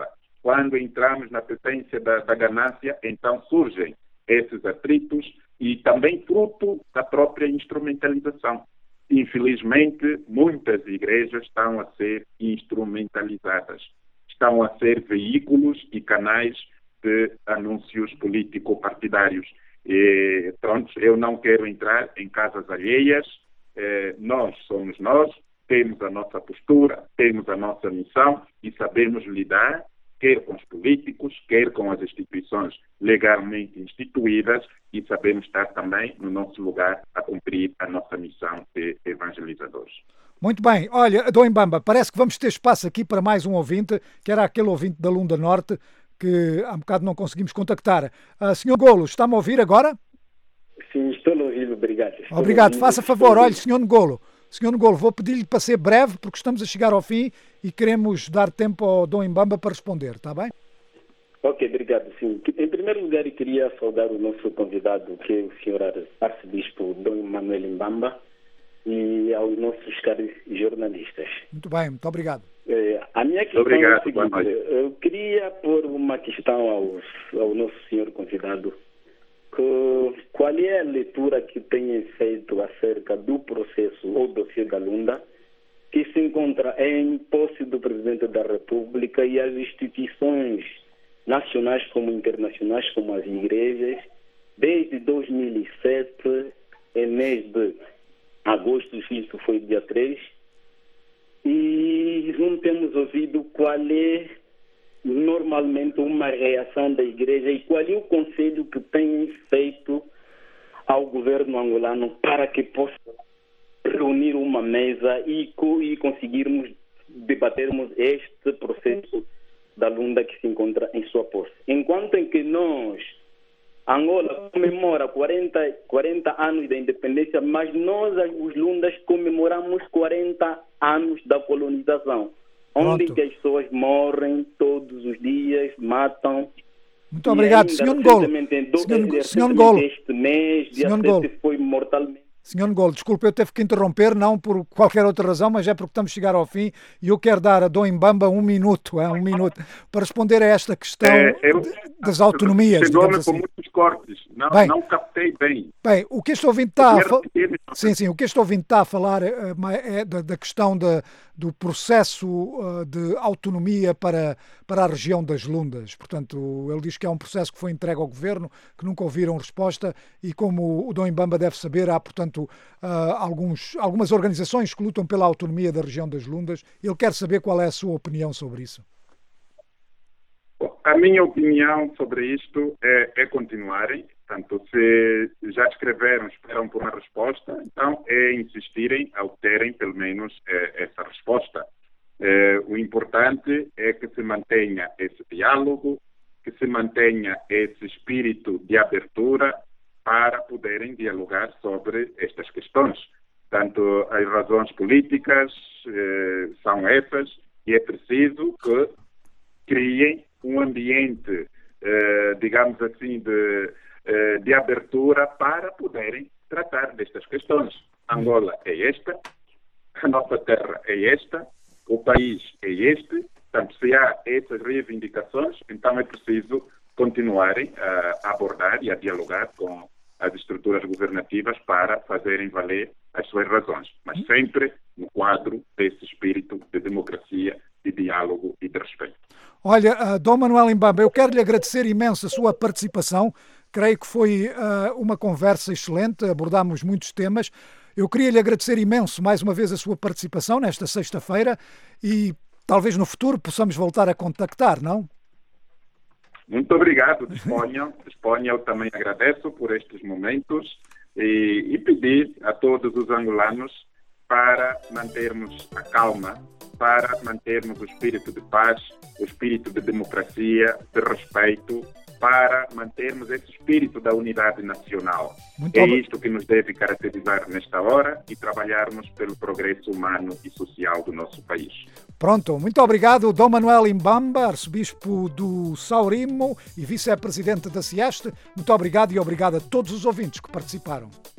quando entramos na potência da ganância, então surgem esses atritos e também fruto da própria instrumentalização. Infelizmente, muitas igrejas estão a ser instrumentalizadas, estão a ser veículos e canais de anúncios político-partidários. E, pronto, eu não quero entrar em casas alheias, nós somos nós, temos a nossa postura, temos a nossa missão e sabemos lidar, quer com os políticos, quer com as instituições legalmente instituídas, e sabemos estar também no nosso lugar a cumprir a nossa missão de evangelizadores. Muito bem. Olha, Dom Mbamba, parece que vamos ter espaço aqui para mais um ouvinte, que era aquele ouvinte da Lunda Norte, que há um bocado não conseguimos contactar. Sr. Golo, está-me a ouvir agora? Sim, estou a ouvir, obrigado. Obrigado, faça favor. Olha, Sr. Ngolo, vou pedir-lhe para ser breve, porque estamos a chegar ao fim e queremos dar tempo ao Dom Mbamba para responder, está bem? Ok, obrigado. Sim. Em primeiro lugar, eu queria saudar o nosso convidado, que é o Sr. Arcebispo Dom Manuel Mbamba, e aos nossos caros jornalistas. Muito bem, muito obrigado. A minha questão é a seguinte: eu queria pôr uma questão ao nosso senhor convidado. Qual é a leitura que tem feito acerca do processo ou dossiê da Lunda, que se encontra em posse do Presidente da República e as instituições nacionais como internacionais, como as igrejas, desde 2007, em mês de agosto, isso foi dia 3, e não temos ouvido qual é normalmente uma reação da igreja e qual é o conselho que tem feito ao governo angolano para que possa reunir uma mesa e conseguirmos debatermos este processo da Lunda que se encontra em sua posse. Enquanto em que Angola comemora 40 anos da independência, mas nós, os Lundas, comemoramos 40 anos da colonização, onde que as pessoas morrem todos os dias, matam. Muito obrigado, Sr. Ngolo. Sr. Ngolo. Este mês, dia 7, foi mortalmente. Sr. Ngolo, desculpe, eu teve que interromper, não por qualquer outra razão, mas é porque estamos a chegar ao fim e eu quero dar a Dom Mbamba um minuto, para responder a esta questão das autonomias. Chegou-me com muitos cortes, não captei bem. Bem, o que este ouvinte está a falar... Sim, o que este ouvinte está a falar é da questão do processo de autonomia para a região das Lundas. Portanto, ele diz que é um processo que foi entregue ao governo, que nunca ouviram resposta e, como o Dom Mbamba deve saber, há, portanto, algumas organizações que lutam pela autonomia da região das Lundas. Ele quer saber qual é a sua opinião sobre isso. A minha opinião sobre isto é continuarem. Portanto, se já escreveram, esperam por uma resposta, então é insistirem a obterem pelo menos essa resposta. O importante é que se mantenha esse diálogo, que se mantenha esse espírito de abertura para poderem dialogar sobre estas questões. Portanto, as razões políticas são essas e é preciso que criem um ambiente, digamos assim, de abertura para poderem tratar destas questões. Angola é esta, a nossa terra é esta, o país é este. Portanto, se há essas reivindicações, então é preciso continuarem a abordar e a dialogar com as estruturas governativas para fazerem valer as suas razões, mas sempre no quadro desse espírito de democracia, de diálogo e de respeito. Olha, Dom Manuel Mbamba, eu quero lhe agradecer imenso a sua participação. Creio que foi uma conversa excelente, abordámos muitos temas. Eu queria lhe agradecer imenso mais uma vez a sua participação nesta sexta-feira e talvez no futuro possamos voltar a contactar, não? Muito obrigado, disponham. Eu também agradeço por estes momentos e pedir a todos os angolanos para mantermos a calma, para mantermos o espírito de paz, o espírito de democracia, de respeito, para mantermos esse espírito da unidade nacional. Isto que nos deve caracterizar nesta hora e trabalharmos pelo progresso humano e social do nosso país. Pronto, muito obrigado, Dom Manuel Mbamba, arcebispo do Saurimo e vice-presidente da CIEST. Muito obrigado e obrigado a todos os ouvintes que participaram.